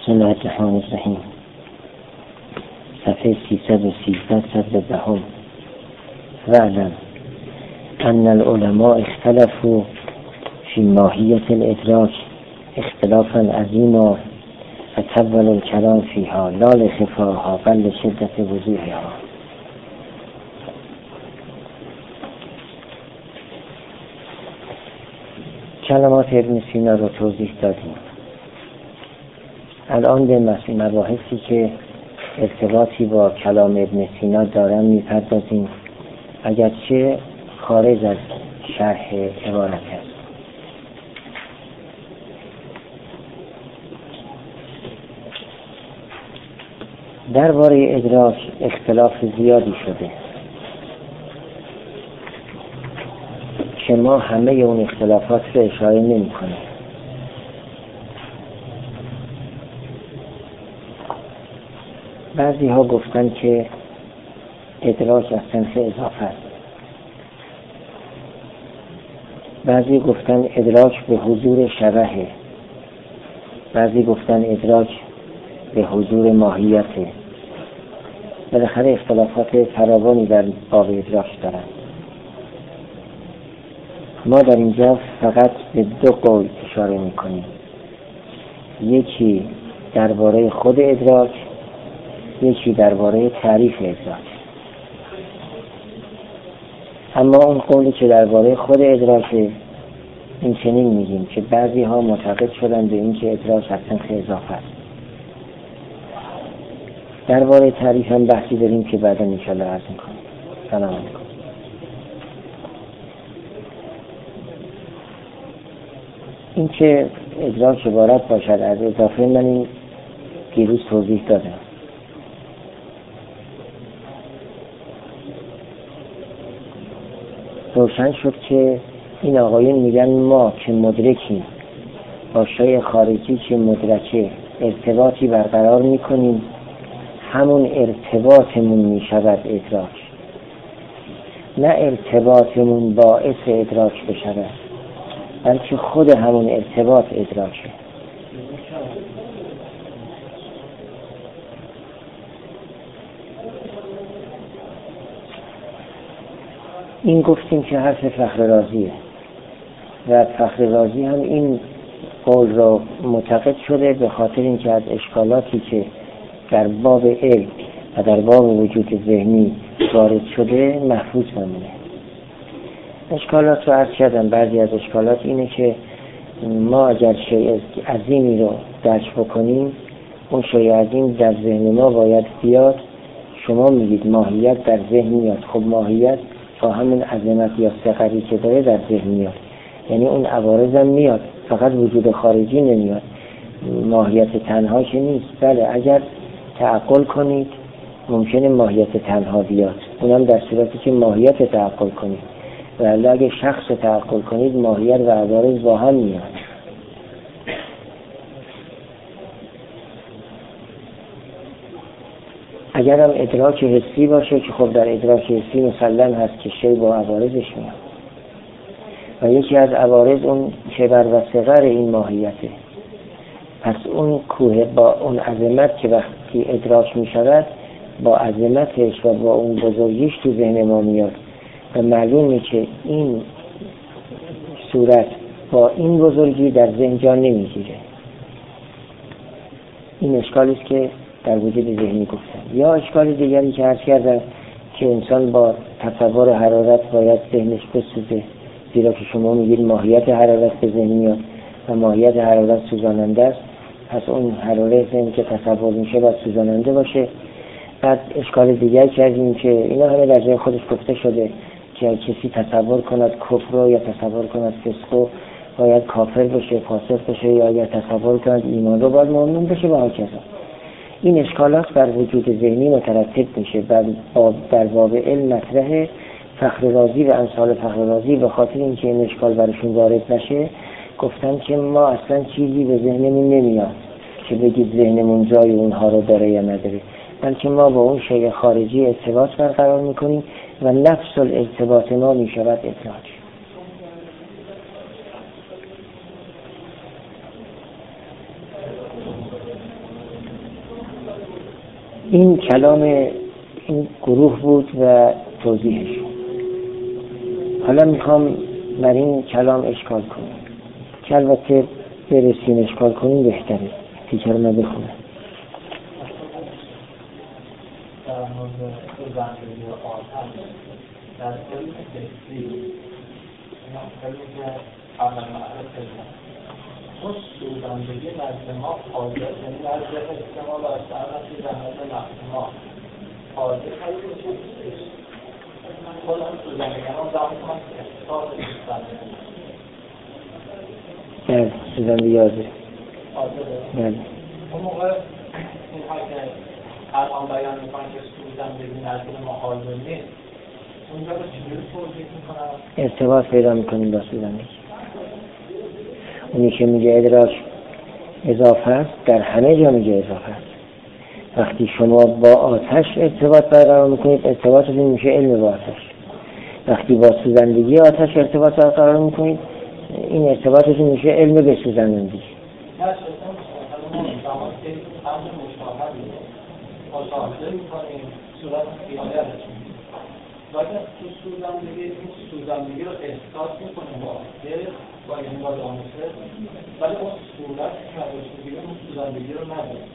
بسم الله الرحمن الرحیم. صفحه 313 صدر دهم. واعلم ان العلماء اختلفوا في ماهیت الادراک اختلافا عظیما فطول الكلام فيها لا لخفاها بل لشدة وضوحها. کلمات ابن سینا رو توضیح دادیم. الان به مباحثی که ارتباطی با کلام ابن سینا دارن میپردازیم، اگرچه خارج از شرح عبارت است. درباره ادراک اختلاف زیادی شده که ما همه اون اختلافات رو اشاره نمی کنیم. بعضی ها گفتن که ادراک از صنف اضافه است. بعضی گفتن ادراک به حضور شبهه. بعضی گفتن ادراک به حضور ماهیته. بالاخره اختلافات فراوانی در باب ادراک دارند. ما در اینجا فقط به دو قول اشاره میکنیم. یکی درباره خود ادراک، یکی درباره تعریف ادراک. اما اون قولی که درباره خود ادراک، این چنین میگیم که بعضی ها معتقد شدن به این که ادراک از صنف اضافه است. درباره تعریف هم بحثی داریم که بعدا انشاءالله عرض میکنیم. سلام علیکم. این که ادراک عبارت باشد از اضافه، من این دیروز توضیح دادم. روشن شد که این آقایون میگن ما که مدرکیم با شیء خارجی که مدرکه ارتباطی برقرار میکنیم، همون ارتباطمون میشود ادراک، نه ارتباطمون باعث ادراک بشود، بلکه خود همون ارتباط ادراکه. این گفتیم که حرف فخر رازیه و فخر رازی هم این قول را معتقد شده به خاطر اینکه از اشکالاتی که در باب علم و در باب وجود ذهنی وارد شده محفوظ بمونه. اشکالات رو عرض کردم. بعضی از اشکالات اینه که ما اگر شیء عظیمی رو درک بکنیم، اون شیء عظیم در ذهن ما باید بیاد. شما میگید ماهیت در ذهن میاد. خب ماهیت با همون عظمت یا صغری که داره در ذهن میاد، یعنی اون عوارض هم میاد، فقط وجود خارجی نمیاد. ماهیت تنها که نیست. بله، اگر تعقل کنید ممکنه ماهیت تنها بیاد، اونم در صورتی که ماهیت تعقل کنید. ولی اگه شخص تعقل کنید ماهیت و عوارض با هم میاد. اگر هم ادراک حسی باشه که خب در ادراک حسی مسلم هست که شی با عوارضش میاد و یکی از عوارض اون کبر و صغر این ماهیته. پس اون کوه با اون عظمت که وقتی ادراک میشود با عظمتش و با اون بزرگیش تو ذهن ما میاد و معلومه که این صورت با این بزرگی در ذهن جا نمیگیره. این اشکالی است که در وجود ذهنی گفتم. یا اشکال دیگری که عرض کردم که انسان با تصور حرارت باید ذهنش بسوزه، زیرا که شما میگید ماهیت حرارت به ذهن میاد و ماهیت حرارت سوزاننده است. پس اون حرارت ذهن که تصور میشه باید سوزاننده باشه. بعد اشکال دیگری کردیم که اینا همه در جای خودش گفته شده که کسی تصور کند کفر یا تصور کند فسق باید کافر بشه، فاسق بشه، یا تصور کند ایمان رو باید مؤمن بشه و هکذا. این اشکالات بر وجود ذهنی مترتب میشه. در باب علم مطرح فخر رازی و امثال فخر رازی به خاطر اینکه این اشکال برشون وارد نشه گفتن که ما اصلا چیزی به ذهنمون نمیاد که بگید ذهنمون جای اونها رو داره یا نداره، بلکه ما با اون شیء خارجی ارتباط برقرار میکنیم و نفس الارتباط ما میشود ادراک. این کلام این گروه بود و توضیحش. حالا میخوام بر این کلام اشکال کنم که البته برسیم اشکال کنیم بهتره. تیکر رو بخونم. در مورد زندگی آتش در علم فکری علمی که عمل معرفه اون سوزندگی نزد ما حاضر، یعنی نزد احتمال و اصلاحاتی در نزد نزد ما حاضر خیلی بسیدش خود هم سوزندگی هم زمان کنم احساس سوزندگی بله سوزندگی حاضر بله اون موقع این ها که الان بیان میکنن که سوزندگی نزد ما حاضر نیست اونجا رو چجوری توضیح میکنن؟ ارتباط پیدا میکنیم با سوزندگی. اونی که میگه ادراک اضافه است در همه جا میگه اضافه است. وقتی شما با آتش ارتباط برقرار میکنید ارتباطتون میشه علم با آتش. وقتی با سوزندگی آتش ارتباط برقرار میکنید این ارتباطتون میشه علم به سوزندگی. مشاهده میکنیم صورت خیالیت باید تو سوزندگی این سوزندگی رو احساس میکنیم با این با دانسته ولی اون صورت نداشتگی اون سوزندگی رو نداره.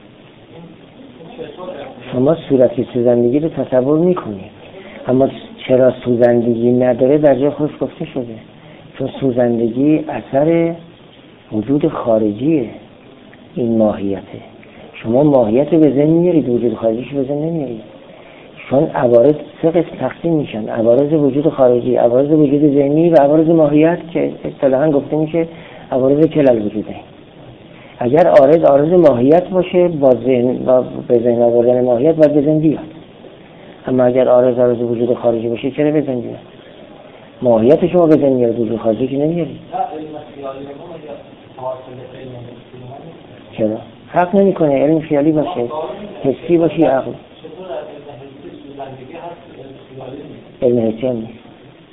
شما صورت سوزندگی رو تصور میکنید اما چرا سوزندگی نداره در جای خودش گفته شده. چون سوزندگی اثر وجود خارجیه. این ماهیته. شما ماهیت به ذهن میارید وجود خارجیش به ذهن نمیارید. چون عوارض سه قسم تقسیم میشن: عوارض وجود خارجی، عوارض وجود ذهنی و عوارض ماهیت که اصطلاحاً گفته میشه عوارض کلل وجوده. اگر عارض ماهیت باشه با به ذهن آوردن ماهیت باید به ذهن بیاد. اما اگر عارض وجود خارجی باشه چرا به ذهن بیاد؟ ماهیت شما به ذهن میاد وجود خارجی که نمیارید. چرا؟ حق نمیکنه علم خیالی باشه، حسی باشه یا عقل. علم حسی هم نیست.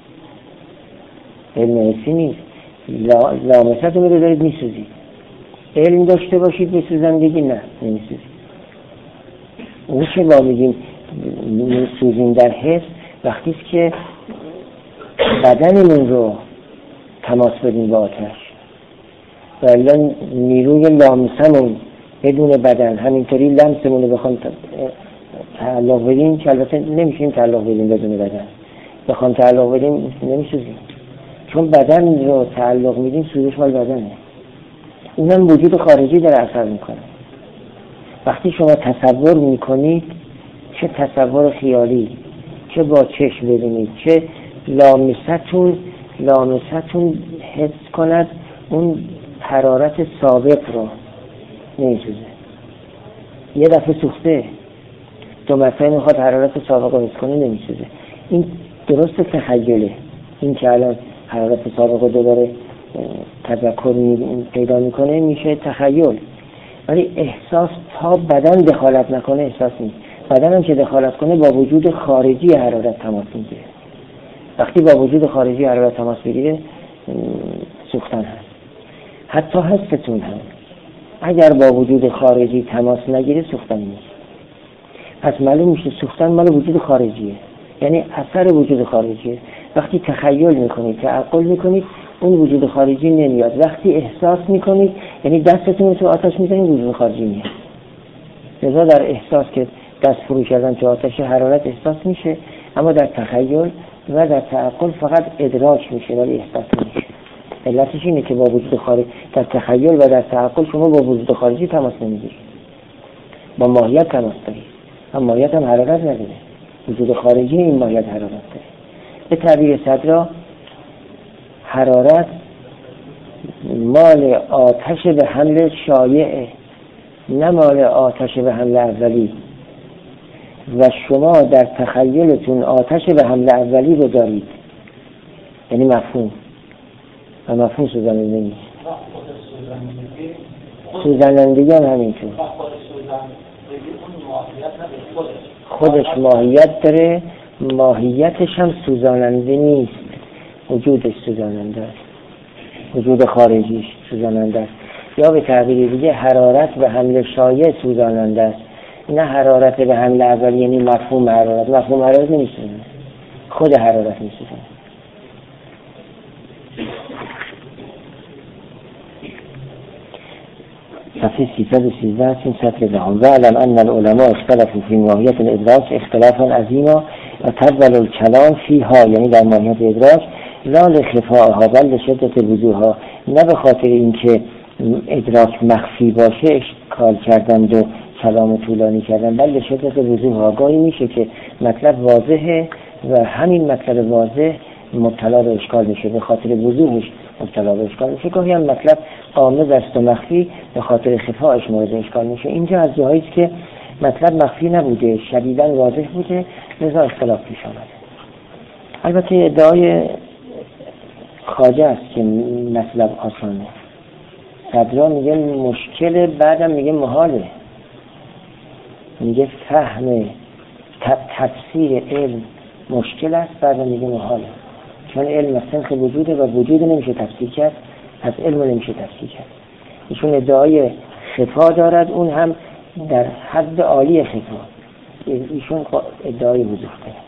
علم حسی نیست. لامست رو میره دارید میسوزید. علم داشته باشید به سوزندگی نه نمیسوزید. اون که با میگیم میسوزیم در حس وقتی است که بدنمون رو تماس بدیم با آتش و الان نیروی لامسمون بدون بدن همینطوری لمسمون رو بخوام تعلق بدیم که البته نمیشیم تعلق بدیم بدون بدن بخوام تعلق بدیم نمیسوزیم چون بدن رو تعلق میدیم سوزش مال بدنه. اونم وجود خارجی داره اثر میکنه. وقتی شما تصور میکنید چه تصور خیالی چه با چشم ببینید چه لامستون حس کند اون حرارت سابق رو نمیسوزه. یه دفعه سوخته 2 مرتبه میخواد حرارت سابق رو حس کنه نمیسوزه. این درست تخیله. این که الان حرارت سابق رو دوباره تذکر پیدا میکنه میشه تخیل. ولی احساس تا بدن دخالت نکنه احساس نیست. بدن هم که دخالت کنه با وجود خارجی حرارت تماس میگیره. وقتی با وجود خارجی حرارت تماس بگیره سوختن هست. حتی حستون هم اگر با وجود خارجی تماس نگیره سوختن نیست. پس معلوم میشه سوختن مال وجود خارجیه، یعنی اثر وجود خارجیه. وقتی تخیل میکنید تعقل میکنید اون وجود خارجی نمیاد. وقتی احساس میکنید یعنی دستتون رو تو آتش میزنید وجود خارجی میاد. لذا در احساس که دست فرو کردن تو آتش حرارت احساس میشه اما در تخیل و در تعقل فقط ادراک میشه ولی احساس نمیشه. علتش اینه که با وجود خارجی در تخیل و در تعقل شما با وجود خارجی تماس نمیگیرید، با ماهیت تماس دارید. اما ماهیت هم حرارت نداره. وجود خارجی این ماهیت حرارت داره. به تعبیر صدرا حرارت مال آتش به حمل شایعه نه مال آتش به حمل اولی و شما در تخیلتون آتش به حمل اولی رو دارید یعنی مفهوم و مفهوم سوزننده نیست. سوزنندگی هم همینطور خودش ماهیت داره، ماهیتش هم سوزاننده نیست. وجودش سوزاننده است، وجود خارجیش سوزاننده است. یا به تعبیر دیگه حرارت به حمل شایع سوزاننده است نه حرارت به حمل اول یعنی مفهوم حرارت. مفهوم حرارت نمیسونه، خود حرارت میسونه. صفحه 313 هستیم، سطر دهم. وعلم ان العلماء اختلفوا في ماهیت الادراک اختلافا عظیما و تبدل الکلام فیها، یعنی در ماهیت ادراک، لا لخفائها بل لشدت وضوحها، نه به خاطر اینکه ادراک مخفی باشه اشکال کردند و کلام طولانی کردن، بل لشدت وضوحها. گاهی میشه که مطلب واضحه و همین مطلب واضح مبتلا به اشکال میشه، به خاطر وضوحش مبتلا به اشکال میشه. گاهی هم مطلب غامض است و مخفی، به خاطر خفایش مورد اشکال میشه. اینجا از جاهایی است که مطلب مخفی نبوده، شدیداً واضح بوده، لذا اختلاف پیش آمده. البته ادعای خواجه است که مطلب آسانه. صدرا میگه مشکل، بعدم میگه محاله، میگه فهم تفسیر علم مشکل است، بعدم میگه محاله، چون علم اصلا وجوده و وجود نمیشه تفسیر کرد، پس علم نمیشه تفسیر کرد. ایشون ادعای خفا دارد، اون هم در حد عالی خفا. ایشون ادعای وضوح دارد.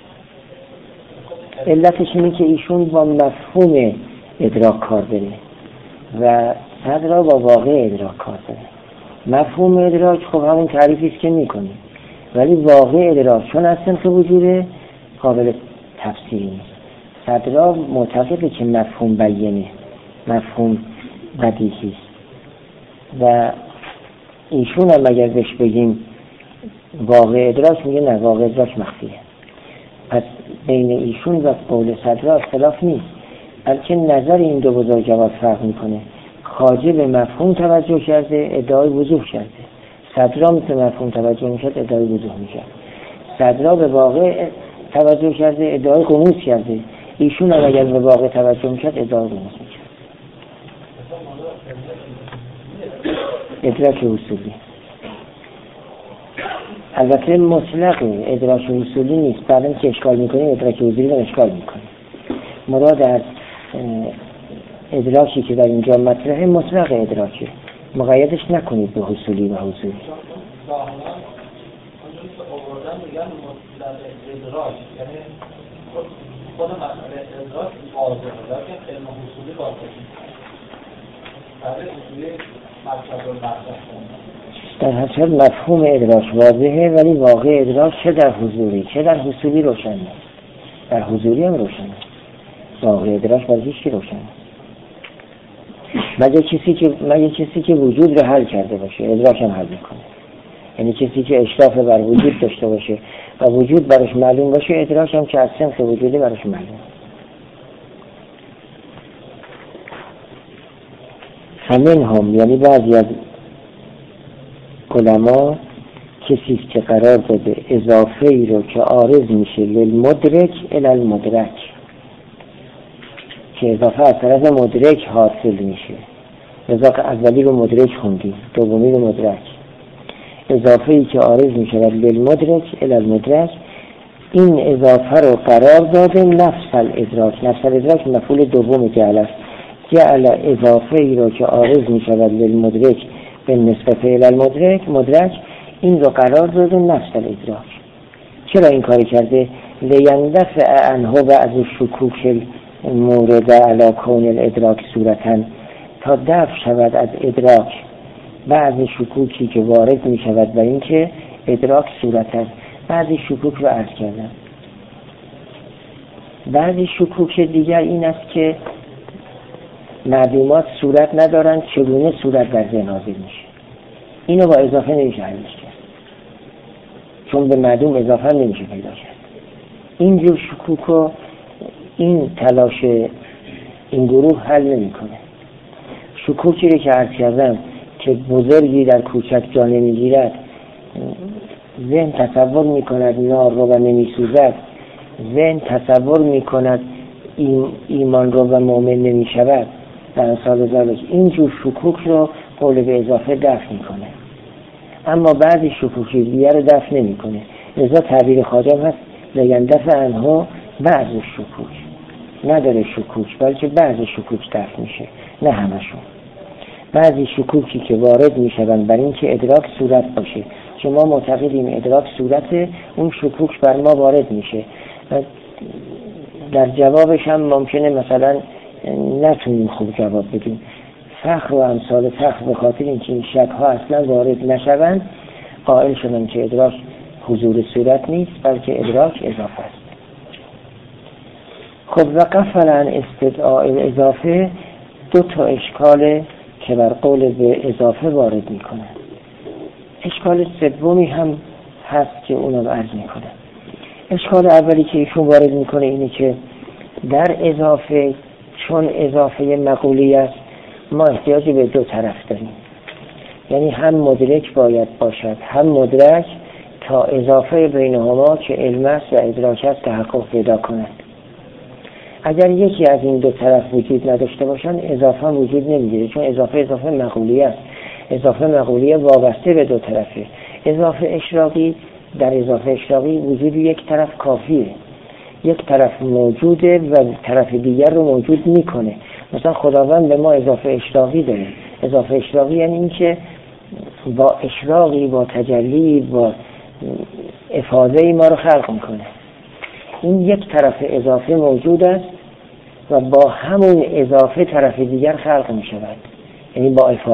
علتش اینه که ایشون با مفهوم ادراک کار داره و صدرا با واقع ادراک کار داره. مفهوم ادراک خب همون تعریفی است که میکنه، ولی واقع ادراک چون اصلا وجوده قابل تفسیر نیست. صدرا معتقده که مفهوم بیانه، مفهوم بدیهی است و ایشون هم اگر بهش بگیم واقع ادراک میگه نه، واقع ادراک مخفیه. پس بین ایشون و قول صدرا اختلاف نیست، بلکه نظر این دو بزرگوار فرق میکنه. خواجه به مفهوم توجه کرده، ادعای وضوح کرده. صدرا مثل مفهوم توجه میشد، ادعای وضوح میکرد. صدرا به واقع توجه کرده، ادعای غموض کرده. ایشون هم اگر به واقع توجه میکرد، ادعای غموض میکرد. ادراک اصولی البته مطلق ادراک اصولی نیست، بعدم که اشکال میکنیم ادراک اصولی رو اشکال میکنیم. مراد از ادراکی که در اینجا مطرحه مطلق ادراکه، مقیدش نکنید به حصولی و حصولی. خود مسئله ادراک واضحه، لیکن علم حصولی واضحه در حسب مفهوم ادراک واضحه، ولی واقع ادراک چه در حضوری چه در حصولی روشن نیست. در حضوری هم روشن است، واقع ادراک برای هیچ کی روشن است مگه کسی که وجود رو حل کرده باشه، ادراک هم حل میکنه. یعنی کسی که اشراف بر وجود داشته باشه و وجود براش معلوم باشه، ادراک هم که از سنخ وجوده براش معلوم. همین هم یعنی بعضی از علما کسی که قرار داده اضافه ای رو که عارض میشه للمدرک الالمدرک، که اضافه از طرف مدرک حاصل میشه، لذا اولی رو مدرک خوندیم، دومی رو مدرک. اضافه ای که عارض میشه للمدرک الالمدرک، این اضافه رو قرار داده نفس الادراک. نفس الادراک مفعول دوم جعل است. جعل اضافه ای رو که عارض میشه للمدرک به نسبت الالمدرک مدرک، این رو قرار داده نفس الادراک. چرا این کاری کرده؟ لیندفع عنه بعض الشکوک مورد علی کون الادراک صورتن، تا دفع شود از ادراک بعضی شکوکی که وارد می شود و این که ادراک صورت است. بعضی شکوک رو عرض کردم. بعضی شکوک دیگر این است که معلومات صورت ندارند، چگونه صورت در ذهن حاضر میشه. اینو با اضافه نمیشه حلش کرد، چون به معلوم اضافه نمیشه پیدا کرد. اینجور شکوک رو این تلاش این گروه حل نمیکنه. شکوکی رو که عرض کردم که بزرگی در کوچک جا نمیگیرد، ذهن تصور میکند نار رو و نمیسوزد، ذهن تصور میکند ایمان رو و مؤمن نمیشود در امثال ذالک. اینجور شکوک رو قول به اضافه دفع میکنه، اما بعضی شکوکی دیگر رو دفع نمیکنه. لذا تعبیر خواجه هست لیندفع عنه بعض شکوک، نداره شکوک بلکه بعضی شکوک دفع میشه، نه همشون. بعضی شکوکی که وارد میشوند بر این که ادراک صورت باشه، که ما معتقدیم ادراک صورت، اون شکوک بر ما وارد میشه و در جوابش هم ممکنه مثلا نتونیم خوب جواب بدیم. فخر و امثال فخر به خاطر اینکه این شک ها اصلا وارد نشوند قائل شدن که ادراک حضور صورت نیست بلکه ادراک اضافه است. خب و قفلا استدعاء اضافه دو تا اشکال که بر قول به اضافه وارد میکنه. اشکال سومی هم هست که اونم عرض میکنه. اشکال اولی که ایشون وارد میکنه اینه که در اضافه چون اضافه مقولی است ما احتیاجی به دو طرف داریم، یعنی هم مدرک باید باشد هم مدرک تا اضافه بینهما که علم است و ادراک است تحقق پیدا کند. اگر یکی از این دو طرف وجود نداشته باشن اضافه وجود نمیگیره، چون اضافه مقولی است. اضافه مقولی وابسته به دو طرفه. اضافه اشراقی، در اضافه اشراقی وجود یک طرف کافیه، یک طرف موجوده و طرف دیگر رو موجود میکنه. مثلا خداوند به ما اضافه اشراقی داره. اضافه اشراقی یعنی این که با اشراقی، با تجلی، با افاضه‌ای ما رو خلق میکنه. این یک طرف اضافه موجود است و با همون اضافه طرف دیگر خلق میشود، یعنی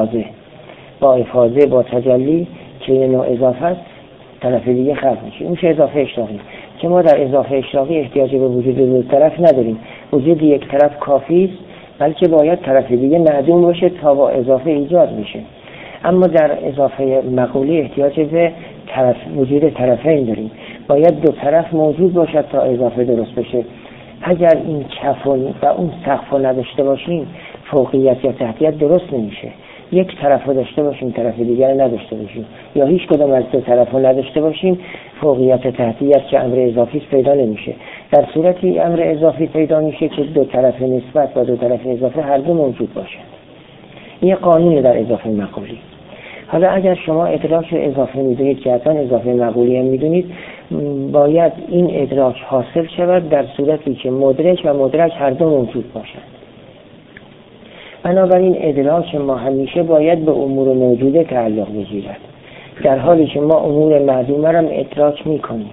با افاضه با تجلی که یه نوع اضافه است طرف دیگه خلق میشه. این میشه اضافه اشراقی که ما در اضافه اشراقی احتیاج به وجود دو طرف نداریم. وجود یک طرف کافی است، بلکه باید طرف دیگه معدوم باشه تا با اضافه ایجاد میشه. اما در اضافه مقولی احتیاج به وجود طرفین داریم، باید دو طرف موجود باشد تا اضافه درست بشه. اگر این کف و اون سقف رو نداشته باشیم فوقیت یا تحتیت درست نمیشه. یک طرف رو داشته باشیم طرف دیگر رو نداشته باشیم، یا هیچ کدوم از دو طرف رو نداشته باشیم فوقیت تحتیت که امر اضافی پیدا نمیشه. در صورتی امر اضافی پیدا میشه که دو طرف نسبت و دو طرف اضافه هر دو موجود باشه. این قانون در اضافه مقولی. حالا اگر شما ادراک اضافه میدونید که حتما اضافه مقولی هم میدونید، باید این ادراک حاصل شود در صورتی که مدرک و مدرک هر دو موجود باشند. بنابراین ادراک ما همیشه باید به امور موجوده تعلق بگیرد، در حالی که ما امور معدومه را ادراک میکنیم.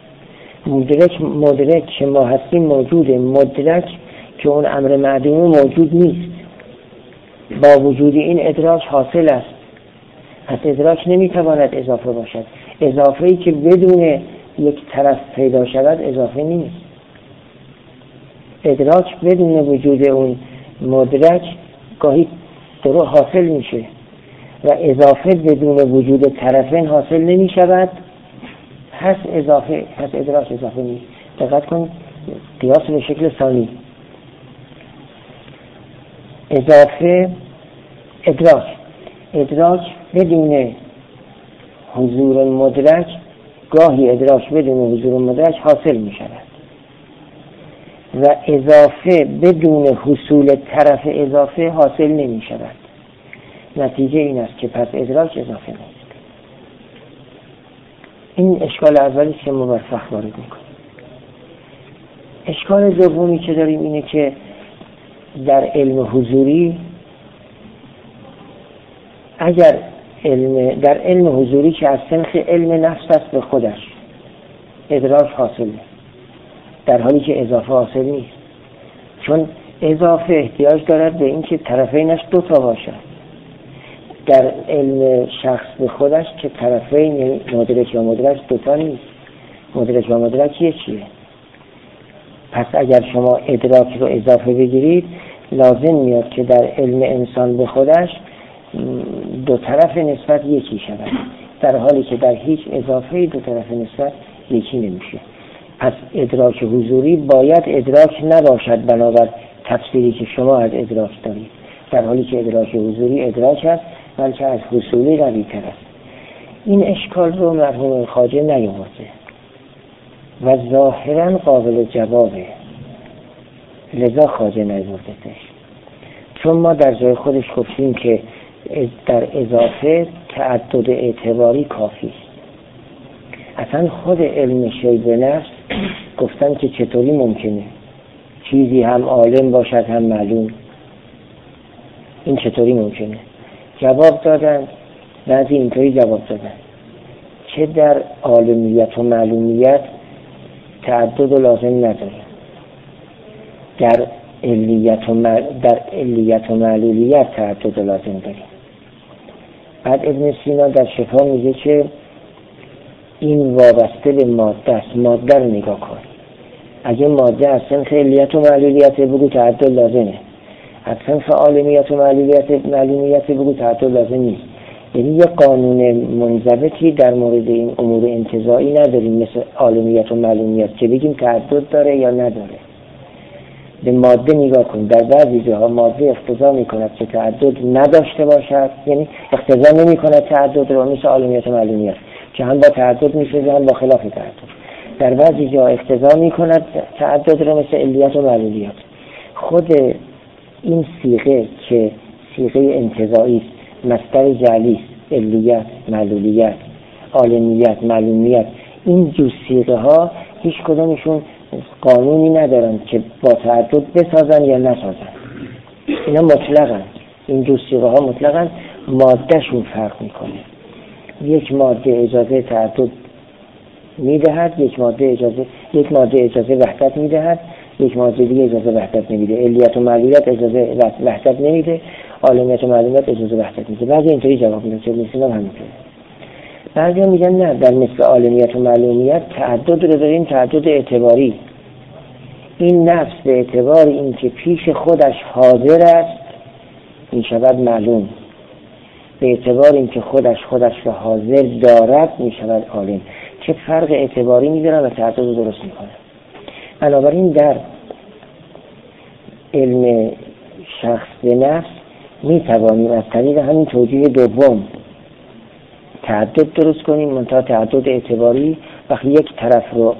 مدرک که ما هستیم موجوده، مدرک که اون امر معدوم موجود نیست. با وجود این ادراک حاصل است. پس ادراک نمیتواند اضافه باشد. اضافه‌ای که بدون یک طرف پیدا شود اضافه نیست. ادراک بدون وجود اون مدرک گاهی درو حاصل میشه و اضافه بدون وجود طرفین حاصل نمی شود. پس ادراک اضافه نیست. دقت کن، قیاس به شکل ثانی. اضافه ادراک بدون حضور مدرک، گاهی ادراک بدون حضور مدرک حاصل می شود و اضافه بدون حصول طرف اضافه حاصل نمی شود. نتیجه این است که پس ادراک اضافه نیست. این اشکال اولی که ما بر فخر وارد میکنیم. اشکال دومی که داریم اینه که در علم حضوری، اگر در علم حضوری که از سنخ علم نفس است به خودش ادراک حاصله، در حالی که اضافه حاصل نیست، چون اضافه احتیاج دارد به اینکه طرفینش دو تا باشد. در علم شخص به خودش که طرفین مدرک و مدرک دو تا نیست، مدرک و مدرک یکیه. پس اگر شما ادراک رو اضافه بگیرید لازم میاد که در علم انسان به خودش دو طرف نسبت یکی شود، در حالی که در هیچ اضافه دو طرف نسبت یکی نمیشه. پس ادراک حضوری باید ادراک نباشد بنابر تفسیری که شما از ادراک دارید، در حالی که ادراک حضوری ادراک است بلکه از حصولی قوی‌تر است. این اشکال رو مرحوم خواجه نیاورده و ظاهرا قابل جوابه، لذا خواجه نیاوردهش. چون ما در جای خودش گفتیم که در اضافه تعدد اعتباری کافی است. اصلا خود علم شیء نفس گفتن که چطوری ممکنه چیزی هم عالم باشد هم معلوم، این چطوری ممکنه؟ جواب دادن، بعضی اینطوری جواب دادن چه در عالمیت و معلومیت تعدد لازم نداره، در علیت و معلولیت تعدد لازم داریم. بعد ابن سینا در شفا میگه که این وابسته به ماده است، ماده رو نگاه کن. اگه ماده از صنف علیت و معلولیت بگو تعدد لازمه، از صنف عالمیت و معلومیت بگو تعدد لازم نیست. یعنی یه قانون منضبطی در مورد این امور انتزاعی نداریم مثل عالمیت و معلومیت که بگیم تعدد داره یا نداره. به ماده نگاه کن، در بعضی جاها ماده اقتضا میکند که تعدد نداشته باشد، یعنی اقتضا نمیکند تعدد رو، مثل عالمیت و معلومیت که هم با تعدد میشه هم با خلاف تعدد. در بعضی جا اقتضا میکند تعدد رو، مثل علیت و معلولیت. خود این صیغه که صیغه انتزاعی است، مصدر جعلی است، علیت، معلولیت، عالمیت، معلومیت، این جور صیغه ها هیچ کدومشون قانونی ندارن که با تعدد بسازن یا نسازن. اینا مطلقن، این جور صیغه ها مطلقن، مادهشون فرق میکنه. یک ماده اجازه تعدد میدهد، یک ماده اجازه وحدت میدهد، یک ماده دیگه اجازه وحدت نمیده. علیت و معلولیت اجازه وحدت نمیده، عالمیت و معلومیت اجازه وحدت میده. بعضی اینطوری جواب میدن که مثلا همینطوره. بعضی میگن نه، در مثل عالمیت و معلومیت تعدد رو داریم، تعدد اعتباری. این نفس به اعتبار این که پیش خودش حاضر است میشود معلوم، به اعتبار این که خودش را حاضر دارد میشود عالم. چه فرق اعتباری میذارن و تعدد رو درست میکنن. بنابراین در علم شخص به نفس میتوانیم از طریق همین توجیه دوم تعدد درست کنیم، منتها تعدد اعتباری. وقتی یک طرف رو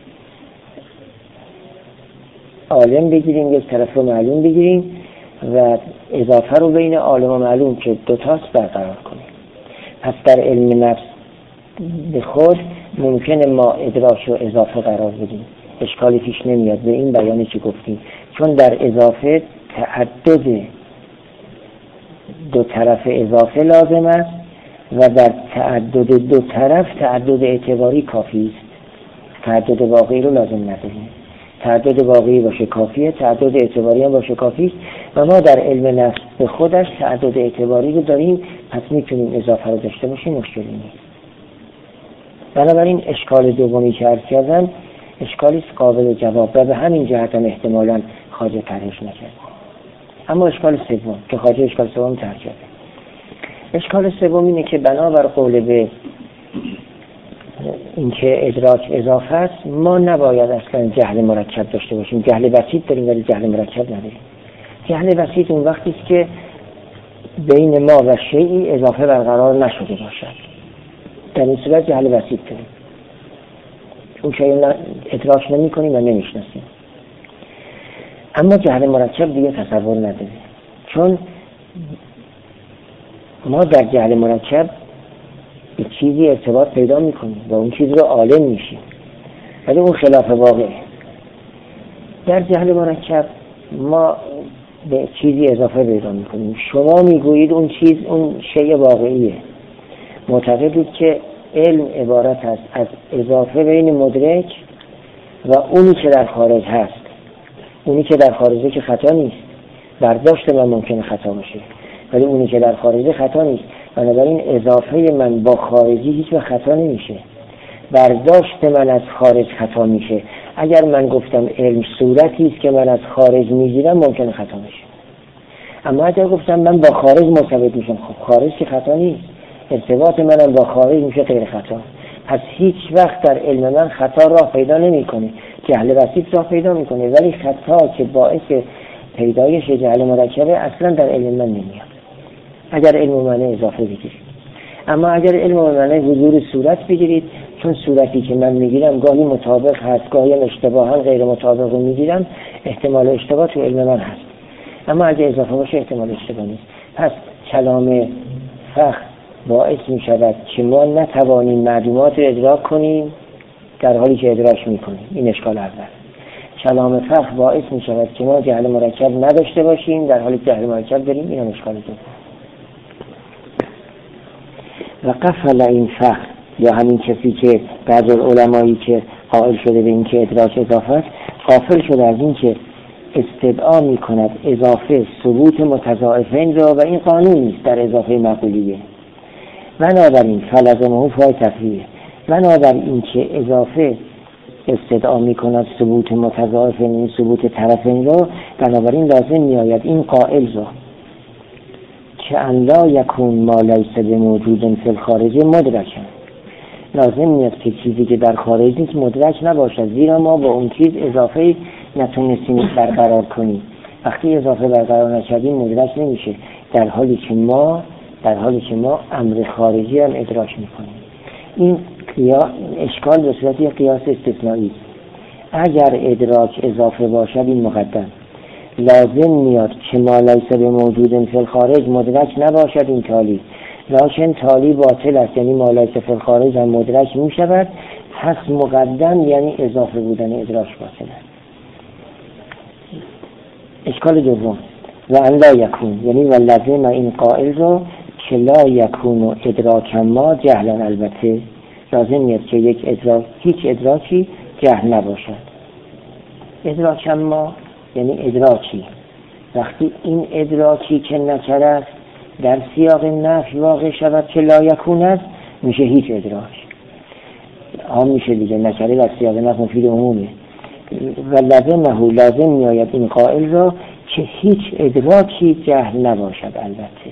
عالم بگیریم، یک طرف رو معلوم بگیریم و اضافه رو بین عالم و معلوم که دوتاست برقرار کنیم. پس در علم نفس به خود ممکنه ما ادراک رو اضافه قرار بدیم، اشکالی پیش نمیاد به این بیانی که گفتیم، چون در اضافه تعدد دو طرف اضافه لازم است و در تعدد دو طرف تعدد اعتباری کافی است. تعدد واقعی رو لازم نداریم. تعدد واقعی باشه کافیه، تعدد اعتباری هم باشه کافی است و ما در علم نفس به خودش تعدد اعتباری رو داریم، پس میتونیم اضافه رو داشته باشیم، مشکلی نیست. بنابراین اشکال دومی که عرض کردم اشکالی است قابل جواب و به همین جهت هم احتمالاً خواجه طرحش نکرد. اما اشکال سوم که خواجه اشکال سوم طرح کرده، اشکال سوم اینه که بنابر قول به اینکه ادراک اضافه است، ما نباید اصلا جهل مرکب داشته باشیم. جهل بسیط داریم ولی جهل مرکب نداریم. جهل بسیط اون وقتی است که بین ما و شیئی اضافه برقرار نشده باشد، در این صورت جهل بسیط داریم. اون شیئی ادراک نمی کنیم و نمیشناسیم. اما جهل مرکب دیگه تصور نداریم، چون ما در جهل مرکب به چیزی ارتباط پیدا میکنیم و اون چیز رو عالم میشیم، ولی اون خلاف واقعه. در جهل مرکب ما به چیزی اضافه پیدا میکنیم. شما میگویید اون چیز اون شیء واقعیه، معتقدید که علم عبارت است از اضافه بین مدرک و اونی که در خارج هست. اونی که در خارجه که خطا نیست، برداشت من ممکنه خطا باشه، ولی اونی که در خارجه خطا نیست. بنابراین اضافه من با خارجی هیچ وقت خطا نمیشه، برداشت من از خارج خطا میشه. اگر من گفتم علم صورتی است که من از خارج میگیرم ممکنه خطا بشه، اما اگر گفتم من با خارج مرتبط میشم، خب خارج که خطا نیست، ارتباط منم با خارج میشه غیر خطا. پس هیچ وقت در علم من خطا راه پیدا نمیکنه، جهل بسیط راه پیدا میکنه، ولی خطا که باعث پیدایش جهل مرکبه اصلا در علم من نمیاد اگر علم معنی اضافه بگیرید. اما اگر علم معنی حضور صورت بگیرید، چون صورتی که من میگیرم گاهی مطابق هست، گاهی اشتباها غیر مطابق رو میگیرم، احتمال اشتباه تو علم من هست، اما اگر اضافه باشه احتمال اشتباه نیست. پس کلام فخر باعث میشود که ما نتوانیم معلومات رو ادراک کنیم در حالی که ادراک میکنیم. این اشکال اول. کلام فخر باعث میشود که ما جهل مرکب نداشته باشیم در حالی که جهل مرکب داریم. این هم اشکال دوم. و قفل این فخر یا همین کسی که بعض علمایی که قائل شده به این که ادراک اضافه است غافل شده از این که استدعا می کند اضافه ثبوت متضاعفین را و این قانون نیست در اضافه مقولیه. بنابراین فلزمه فای تفریه، بنابراین که اضافه استدعا می کند ثبوت متضاعفین، این ثبوت طرفین را، بنابراین لازم می آید این قائل را که ان لا یکون ما لیس بموجود فی الخارج مدرکا، لازم میاد که چیزی که در خارج نیست مدرک نباشد، زیرا ما با اون چیز اضافه نتونستیم برقرار کنیم. وقتی اضافه برقرار نکردیم مدرک نمیشه، در حالی که ما امر خارجی هم ادراک میکنیم. این اشکال به صورت یک قیاس استثنایی. اگر ادراک اضافه باشد این مقدم، لازم میاد که ما لیس بموجود فی الخارج مدرک نباشد این تالی، لکن تالی باطل است، یعنی ما لیس فی الخارج هم مدرک می شود، پس مقدم یعنی اضافه بودن ادراک باطل است. اشکال دوم و ان لا یکون، یعنی و لازم این قائل رو که لا یکون ادراک ما جهلا، البته لازم میاد که یک ادراک، هیچ ادراکی جهل نباشد. ادراک ما یعنی ادراکی، وقتی این ادراکی که نکره است در سیاق نفی واقع شود که لا یکون است، میشه هیچ ادراک. هم میشه دیگه، نکره در سیاق نفی مفید عمومه. و لازم میآید این قائل را که هیچ ادراکی جهل نباشد. البته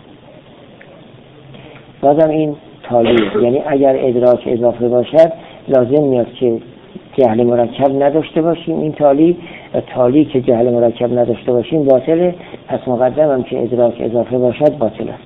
بازم این تالی، یعنی اگر ادراک اضافه باشد لازم میاد که جهل مرکب نداشته باشیم. این تالی که جهل مرکب نداشته باشیم باطله، پس مقدم هم که ادراک اضافه باشد باطل است.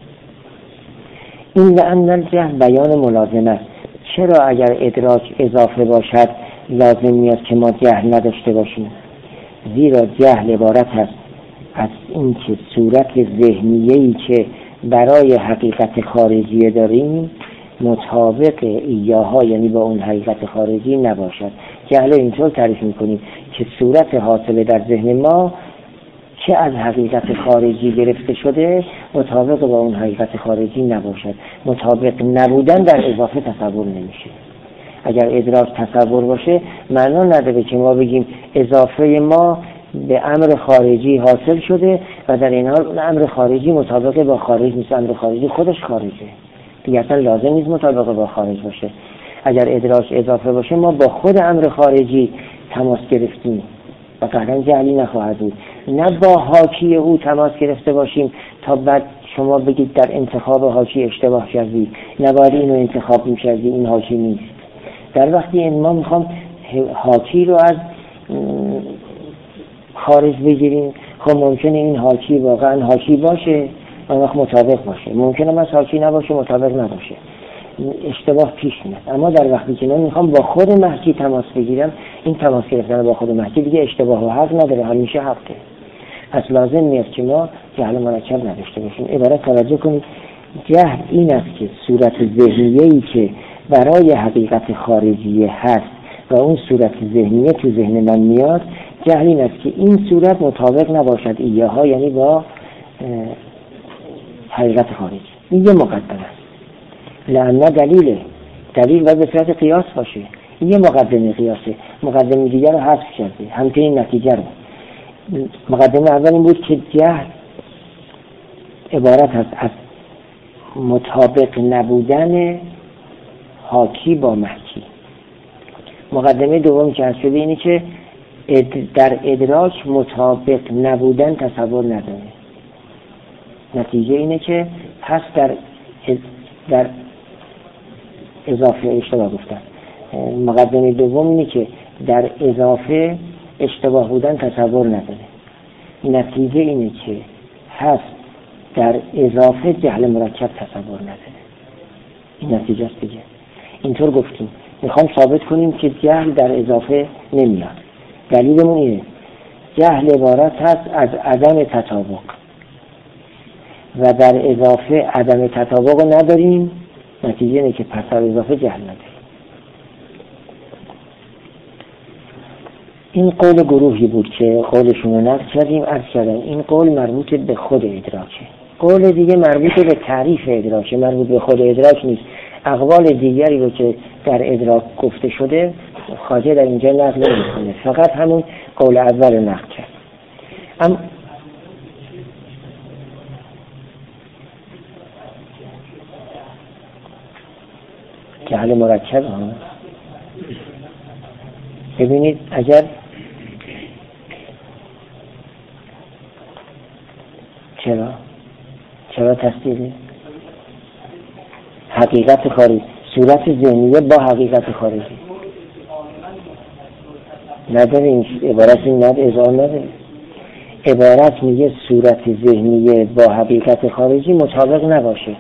این لأن الجهل بیان ملازمه است. چرا اگر ادراک اضافه باشد لازم میاد که ما جهل نداشته باشیم؟ زیرا جهل عبارت است از این که صورت ذهنیه‌ای که برای حقیقت خارجی داریم مطابق ایاها، یعنی با اون حقیقت خارجی نباشد. جهل اینطور تعریف میکنیم که صورت حاصله در ذهن ما که از حقیقت خارجی گرفته شده مطابق با اون حقیقت خارجی نباشد. مطابق نبودن در اضافه تصور نمیشه. اگر ادراک تصور باشه معنا نداره که ما بگیم اضافه ما به امر خارجی حاصل شده و در این حال امر خارجی مطابق با خارج نیست، امر خارجی خودش خارجه دیگه، اصلا لازم نیست مطابق با خارج باشه. اگر ادراک اضافه باشه ما با خود امر خارجی تماس گرفتیم و قطعا جهلی نخواهد بود، نه با حاکی او تماس گرفته باشیم تا بعد شما بگید در انتخاب حاکی اشتباه کردی، نباید اینو انتخاب می‌کردی، این حاکی نیست. در وقتی ما میخوام حاکی رو از خارج بگیریم، خب ممکنه این حاکی واقعا حاکی باشه و وقت مطابق باشه، ممکنه من حاکی نباشه مطابق نباشه، اشتباه پیش میاد. اما در وقتی که من میخوام با خود محکی تماس بگیرم، این تماس گرفتن با خود محکی دیگه اشتباه و حق نداره، همیشه حقه. پس لازم میاد که ما جهل مرکب نداشته باشیم. عبارت توجه کنید، جهل این است که صورت ذهنیه‌ای که برای حقیقت خارجی هست و اون صورت ذهنیه تو ذهن من میاد، جهل این است که این صورت مطابق نباشد ایاها، یعنی با حقیقت خارجی. این یه مقدمه است. لأن دلیل باید به صورت قیاس باشه. این یه مقدمه قیاسه، مقدمه دیگر رو حذف کرده، همچنین نتیجه رو. مقدمه اول این بود که جهل عبارت است از مطابق نبودن حاکی با محکی. مقدمه دومی که هست شده اینه که در ادراک مطابق نبودن تصور نداره. نتیجه اینه که پس در اضافه اشتباه گفتن. مقدمه دوم اینه که در اضافه اشتباه بودن تصور نداره. نتیجه اینه که هست در اضافه جهل مرکب تصور نداره. این نتیجه است دیگه. اینطور گفتیم میخوام ثابت کنیم که جهل در اضافه نمیاد. دلیلمون اینه جهل عبارت هست از عدم تطابق و در اضافه عدم تطابق نداریم، نتیجه اینه که پس در اضافه جهل نداریم. این قول گروهی بود که قولشون رو نقل کردیم. عرض کردم این قول مربوط به خود ادراکه، قول دیگه مربوط به تعریف ادراکه، مربوط به خود ادراک نیست. اقوال دیگری رو که در ادراک گفته شده خواجه در اینجا نقل نمی‌کنه، فقط همون قول اول نقل کرد. اما جهل مرکب ها، ببینید اگر چرا تصدیقی حقیقت خارجی، صورت ذهنیه با حقیقت خارجی نداره. این عبارت این اذعان نداره. عبارت میگه صورت ذهنیه با حقیقت خارجی مطابق نباشه.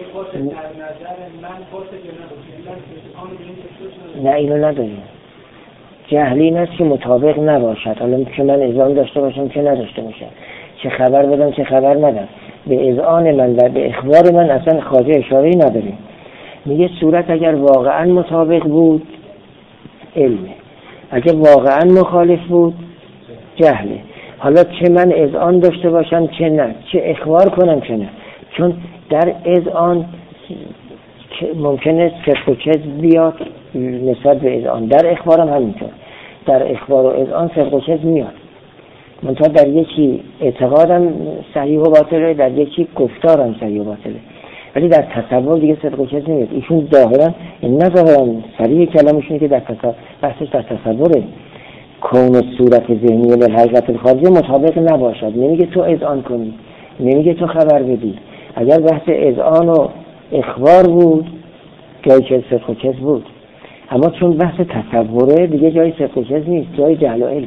نه اینو نداریم. جهلی این است که مطابق نباشد. حالا که من اذعان داشته باشم که نداشته باشم، چه خبر بدم چه خبر ندم، به اذعان من و به اخبار من اصلا خواجه اشاره‌ای نداریم. میگه صورت اگر واقعا مطابق بود علمه، اگر واقعا مخالف بود جهله. حالا چه من اذعان داشته باشم چه نه، چه اخبار کنم چه نه، چون در اذعان ممکنه صدق و کذب بیاد نسبت به اذعان، در اخبارم همینطور، در اخبار و اذعان صدق و کذب میاد. منتها در یکی اعتقادم صحیح و باطله، در یکی گفتارم صحیح و باطله، ولی در تصور دیگه صدق و کذب نمیاد. ایشون ظاهرا نه ظاهرا صریح کلامشونه که در تصور بحثش در تصوره کون صورت ذهنی به حقیقت الخارجی مطابق نباشد. نمیگه تو اذعان کنی، نمیگه تو خبر بدی. اگر بحث اذعان و اخبار بود جای که صدق و کذب بود، اما چون بحث تصوره دیگه جای صدق و کذب نیست، جای جهل و علمه.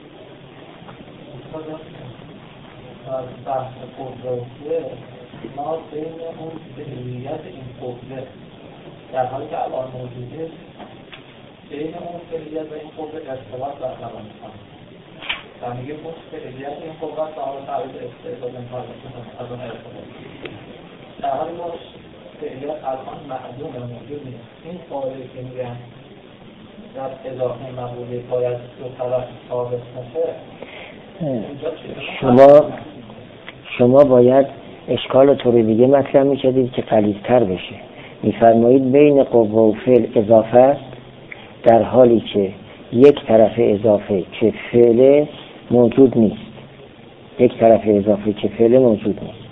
بحث قدرته ما بین اون فعلیت این قدرت در حالی که الان موجوده بین اون فعلیت و این قدرت ارتباط برقرار می‌کنه. در میگه اون فعلیت این قدرت به حال تعریف استعداد انتقال از اون ارتباط، در حالی ما فعلیت الان معدوم موجود نیست. این قاعده که میگن در اضافه مقبولی باید دو طرف ثابت نشه، شما باید اشکال طور دیگه مطرح می‌کردید که غلیظ‌تر بشه. می‌فرمایید بین قوه و فعل اضافه است، در حالی که یک طرف اضافه که فعل موجود نیست، یک طرف اضافه که فعل موجود نیست.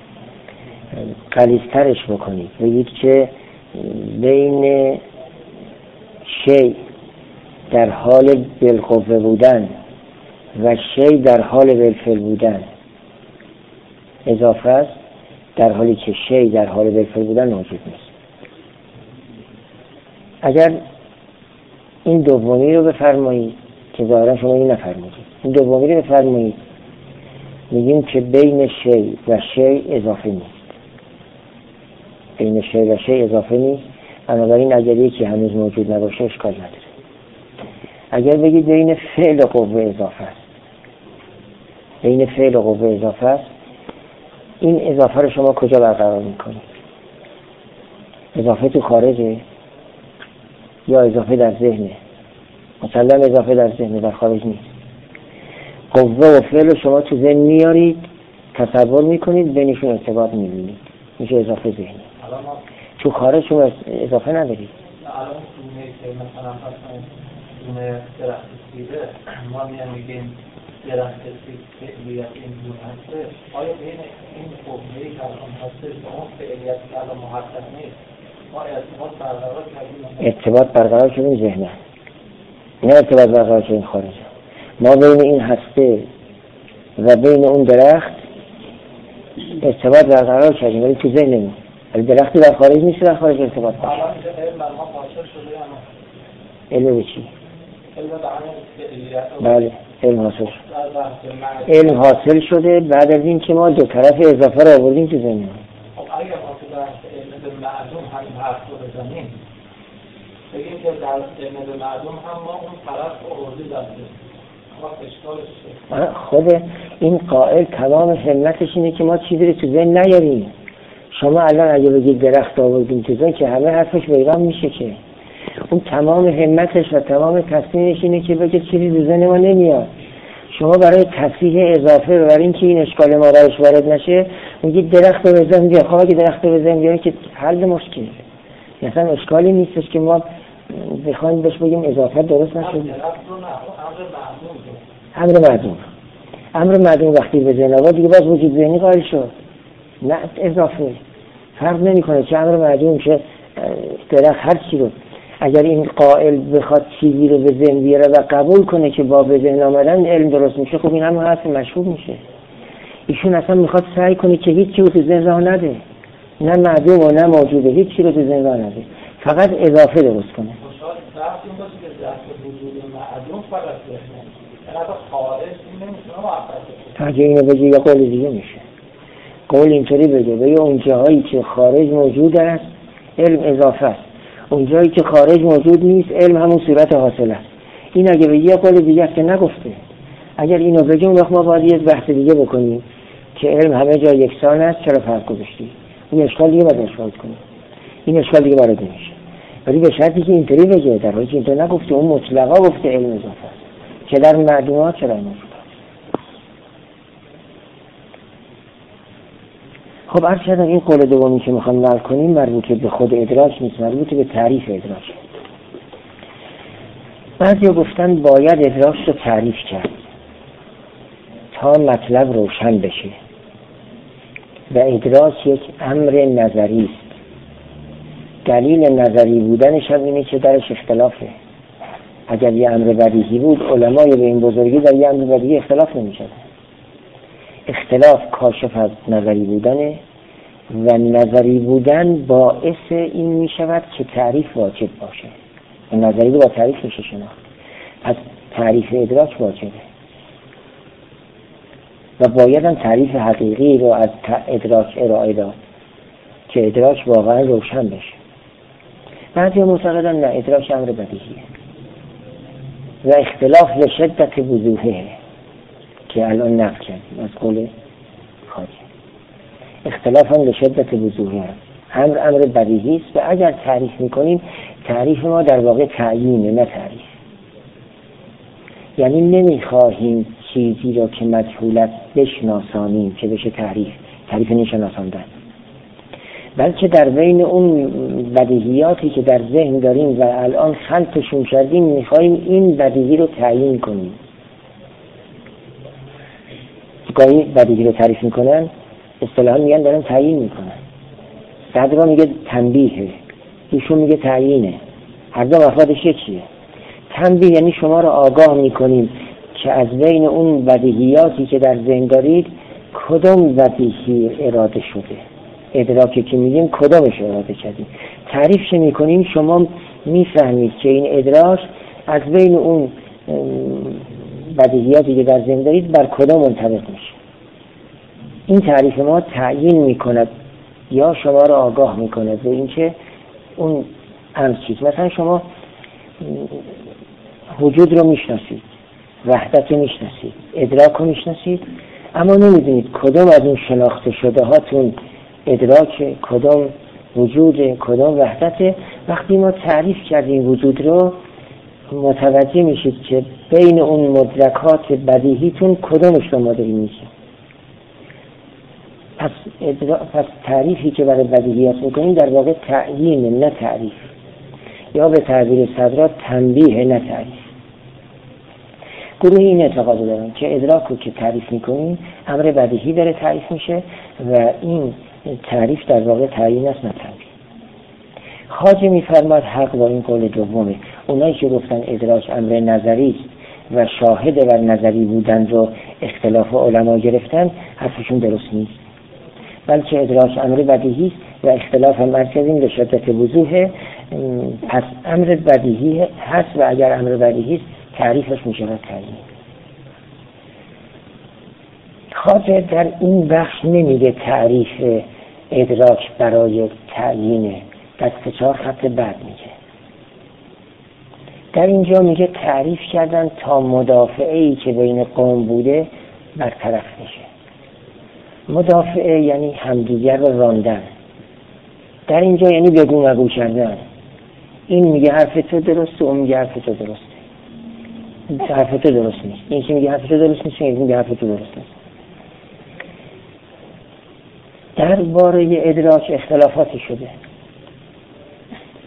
غلیظ‌ترش بکنید، بگید که بین شی در حال بالقوه بودن و شی در حال بالفعل بودن اضافه است، در حالی که شی در حال بالفعل بودن موجود نیست. اگر این دومی رو بفرمایید که ظاهرا شما این نفرمایید، این دومی رو بفرمایید، میگیم که بین شی و شی اضافه نیست، بین شی و شی اضافه نیست. بنابراین اگر یکی هنوز موجود نباشه اشکال نداره. اگر بگید بین فعل و قوه اضافه است، بین فعل و قوه اضافه است، این اضافه رو شما کجا برقرار میکنید؟ اضافه تو خارجه یا اضافه در ذهنه؟ مسلم اضافه در ذهنه، در خارج نیست. قوه و فعل رو شما تو ذهن میارید، تصور میکنید، بینشون ارتباط میبینید، میشه اضافه ذهنی. تو خارج شما اضافه ندارید. الان دونه که مثلا دونه درخت سیبه ما میگیم درخت فعلیت این دون هستش، آیا بین این قوه‌ای که الان هستش و اون فعلیت که الان محقق نیست ما ارتباط برقرار کردیم؟ ارتباط برقرار کردیم ذهنه، نه ارتباط برقرار کردیم خارجه. ما بین این هسته و بین اون درخت ارتباط برقرار کردیم ولی تو ذهن نمید. ولی درختی در خارج نیست، در خارج ارتباط باشه. الان اینجا علم بر ما حاصل شده یا نه؟ علم به چی؟ علم به همین فعلیت. بله علم حاصل شد. علم حاصل شده بعد از این که ما دو طرف اضافه رو آوردیم تو ذهن. خب اگر ما تو بحث علم به معدوم همین حرف رو بزنیم، بگیم که در علم به معدوم هم ما اون طرف رو آوردیم در ذهن، خود این قائل تمام همتش اینه که ما چیزی رو تو ذهن نیاریم. شما الان اگه بگید درخت آوردیم تو ذهن که همه حرفش بیرام میشه، که اون تمام همتش و تمام تصمیمش اینه که بگه چیزی تو ذهن ما نمیاد. شما برای تصحیح اضافه و برای اینکه این اشکال ما راش وارد نشه میگید درخت رو بزن بیا. خب اگه درخت رو بزن بیا که حل مشکل، مثلا اشکالی نیستش که ما بخوایم بهش بگیم اضافه درست نشد. امر معدوم وقتی به ذهن آورد دیگه باز وجود ذهنی قائل شد، نه اضافه. فرق نمیکنه چه امر معدوم چه درخت، هر چی رو اگر این قائل بخواد چیزی رو به ذهن بیاره و قبول کنه که با به ذهن آمدن علم درست میشه، خب این هم حرف مشهور میشه. ایشون اصلا میخواد سعی کنه که هیچ چیزی رو تو ذهن راه نده، نه معدوم و نه موجوده، هیچ چیزی رو تو ذهن راه نده، فقط اضافه درست کنه. اگه اینو بگی یا قول دیگه میشه، قول اینطوری بگه اون جاهایی که خارج موجود است علم اضافه است، اون جایی که خارج موجود نیست علم همون صورت حاصل است. این اگه بگی یا قول دیگه است که نگفته. اگر اینو بگیم وقت ما باید یه بحث دیگه بکنیم که علم همه جا یکسان است، چرا فرق گذاشتی؟ این اشکال دیگه باید اشکال کنیم، این اشکال دیگه وارد نمیشه. ولی به شرطی که اینطوری بگه، در حالی که اینطور نگفته، اون مطلقا گفته علم اضافه است، چه در معدومات چه در موجودات. خب عرض کردم این قول دومی که میخوام نقل کنیم مربوط به خود ادراک نیست، مربوط به تعریف ادراک. بعضیا گفتن باید ادراک رو تعریف کرد تا مطلب روشن بشه و ادراک یک امر نظری است. دلیل نظری بودنش هم اینه که درش اختلافه. اگر یه امر بدیهی بود علمای به این بزرگی در یه امر بدیهی اختلاف نمی‌شد. اختلاف کاشف از نظری بودنه و نظری بودن باعث این می شود که تعریف واجب باشه. نظری با تعریف میشه شناخت، پس تعریف ادراک واجبه و باید هم تعریف حقیقی رو از ادراک ارائه داد که ادراک واقعا روشن بشه. بعضی معتقدن نه، ادراک امر بدیهیه و اختلاف لشدت وضوحه که الان نقل کردیم از قول خواجه. اختلاف هم لشدت وضوحه، امر بدیهی است و اگر تعریف میکنیم تعریف ما در واقع تعیینه نه تعریف. یعنی نمیخواهیم چیزی را که مجهول است بشناسانیم که بشه تعریف نشناساندن، بلکه در بین اون بدیهیاتی که در ذهن داریم و الان خلطشون کردیم میخواهیم این بدیهی رو تعیین کنیم. گاهی بدیهی رو تعریف میکنن اصطلاحاً میگن دارن تعیین میکنن. صدرا میگه تنبیهه، ایشون میگه تعیینه، هر دو مفادش یکیه. تنبیه یعنی شما رو آگاه میکنیم که از بین اون بدیهیاتی که در ذهن دارید کدام بدیهی اراده شده، ادراکی که میگیم کدامش اراده کردیم. تعریفش میکنیم شما میفهمید که این ادراک از بین اون بدیهیاتی که در ذهن دارید بر کدام منطبق میشه. این تعریف ما تعیین میکند یا شما رو آگاه میکند به اینکه اون امر چیست. مثلا شما وجود رو میشناسید، وحدت رو میشناسید، ادراک رو میشناسید، اما نمیدونید کدام از این شناخته شده هاتون ادراک، کدام وجود، کدام وحدت. وقتی ما تعریف کردیم وجود رو متوجه میشید که بین اون مدرکات بدیهیتون کدامش رو ما داریم میشیم. پس تعریفی که برای بدیهیات میکنیم در واقع تعیین نه تعریف، یا به تعبیر صدرا تنبیه نه تعریف. گروه این اعتقاد دارن که ادراک رو که تعریف میکنیم امر بدیهی داره تعریف میشه و این تعریف در واقع تعیین است نه تنبیه. خواجه میفرماد حق با این قول دومه. اونایی که گفتن ادراک امر نظری و شاهد بر نظری بودن رو اختلاف علما گرفتن حرفشون درست نیست، بلکه ادراک امر بدیهی و اختلاف هم مرکزی به شدت وضوحه. پس امر بدیهی هست و اگر امر بدیهی است تعریفش میشه تعیین. خواجه در این بخش نمیگه تعریف ادراک برای تعیینه، در 4 خط بعد میگه. در اینجا میگه تعریف کردن تا مدافعه‌ای که بین قوم بوده برطرف میشه. مدافعه یعنی همدیگر رو راندن، در اینجا یعنی بگو مگو کردن. این میگه حرف تو درسته، اون میگه حرف تو درسته. این حرف تو درست نیست، این که میگه حرف تو درست نیست، این میگه حرف تو درست نیست. درباره ادراک اختلافاتی شده.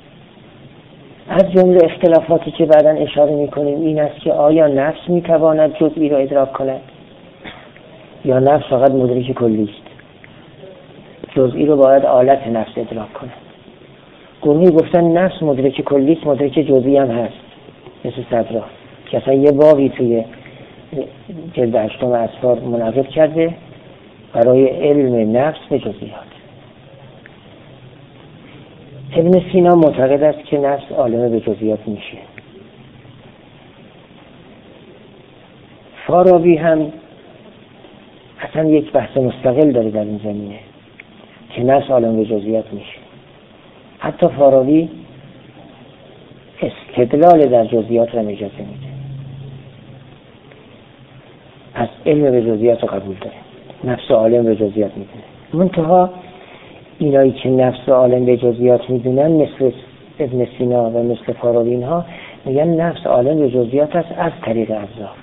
از جمله اختلافاتی که بعداً اشاره میکنیم این است که آیا نفس میتواند جزئی را ادراک کند یا نفس فقط مدرک کلی است. جزئی رو باید آلت نفس ادراک کند. گروهی گفتن نفس مدرک کلی است، مدرک جزئی هم هست، مثل صدرا که اصلا یه بابی توی جلد 8 اسفار منعقد کرده برای علم نفس به جزئیات. ابن سینا معتقد است که نفس عالم به جزئیات میشه. فارابی هم اصلا یک بحث مستقل داره در این زمینه که نفس عالم به جزئیات میشه. حتی فارابی استدلال در جزئیات را اجازه میده. پس علم به جزئیات رو قبول داره، نفس عالم به جزئیات میدونه. منتها اینایی که نفس عالم به جزئیات میدونن مثل ابن سینا و مثل فارابی اینها میگن نفس عالم به جزئیات است از طریق اذهان.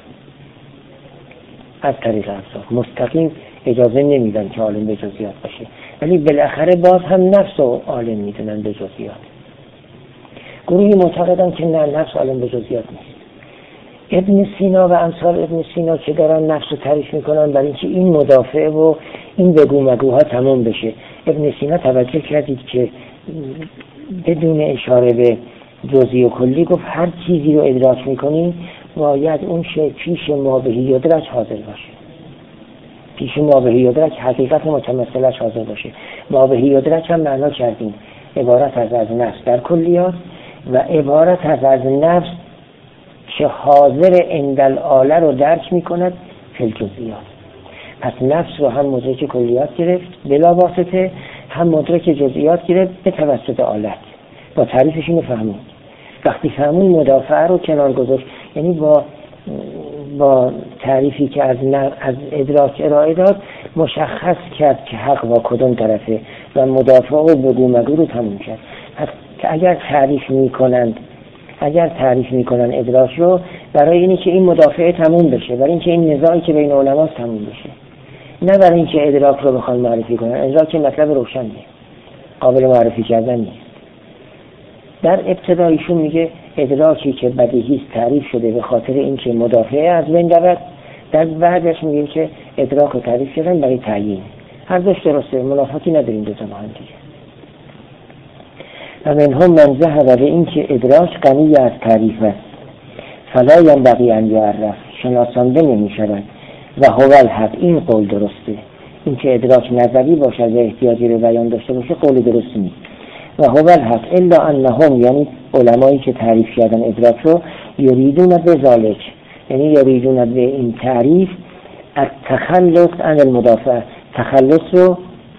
از طریق اذهان مستقیم اجازه نمیدن که عالم به جزئیات باشه، ولی بالاخره باز هم نفس و عالم میدونن به جزئیات. گروهی معتقدن که نه، نفس عالم به جزئیات نیست. ابن سینا و امثال ابن سینا که دارن نفس رو تعریف میکنن برای اینکه این مدافعه و این بگو مگوها تمام بشه. ابن سینا توجه کردید که بدون اشاره به جزئی و کلی گفت هر چیزی رو ادراک میکنیم باید اون شی پیش ما به یدرک حاضر باشه. پیش ما به یدرک حقیقت متمثلش حاضر باشه. ما به یدرک هم معنا کردیم عبارت از نفس در کلیات و عبارت از نفس که حاضر اندل آله رو درک میکند فی الجزئیات. پس نفس رو هم مدرک کلیات گرفت بلا واسطه، هم مدرک جزئیات گرفت به توسط آلت. با تعریفش اینو فهمون. وقتی فهمون مدافعه رو کنار گذاشت، یعنی با تعریفی که از ادراک ارائه داد مشخص کرد که حق با کدوم طرفه و مدافع و بگو مگو رو تموم کرد. پس که اگر تعریف میکنن ادراک رو برای اینی که این مدافعه تموم بشه، برای اینکه این نزاعی که بین علماست تموم بشه، نه برای اینکه ادراک رو بخوان معرفی کنن. ادراک مطلب روشنه، قابل معرفی کردن نیست. در ابتدایشون میگه ادراکی که بدیهی تعریف شده به خاطر اینکه مدافعه از بین رود. در بعدش میگه که ادراک رو تعریف کردن برای تعیین. هر دوش درسته، منافاتی نداریم دو تا با هم دیگه. و منهم من ذهب به این که ادراک غنی از تعریف است فلا ینبغی ان یعرف، شناسانده نمی‌شود و هو الحق. این قول درسته، این که ادراک نظری باشد و احتیاجی رو بیان داشته باشه قول درستی نیست. و هو الحق الا انهم، یعنی علمایی که تعریف کردن ادراک رو، یریدون به ذالک، یعنی یریدون به این تعریف التخلص عن المدافع. تخلص رو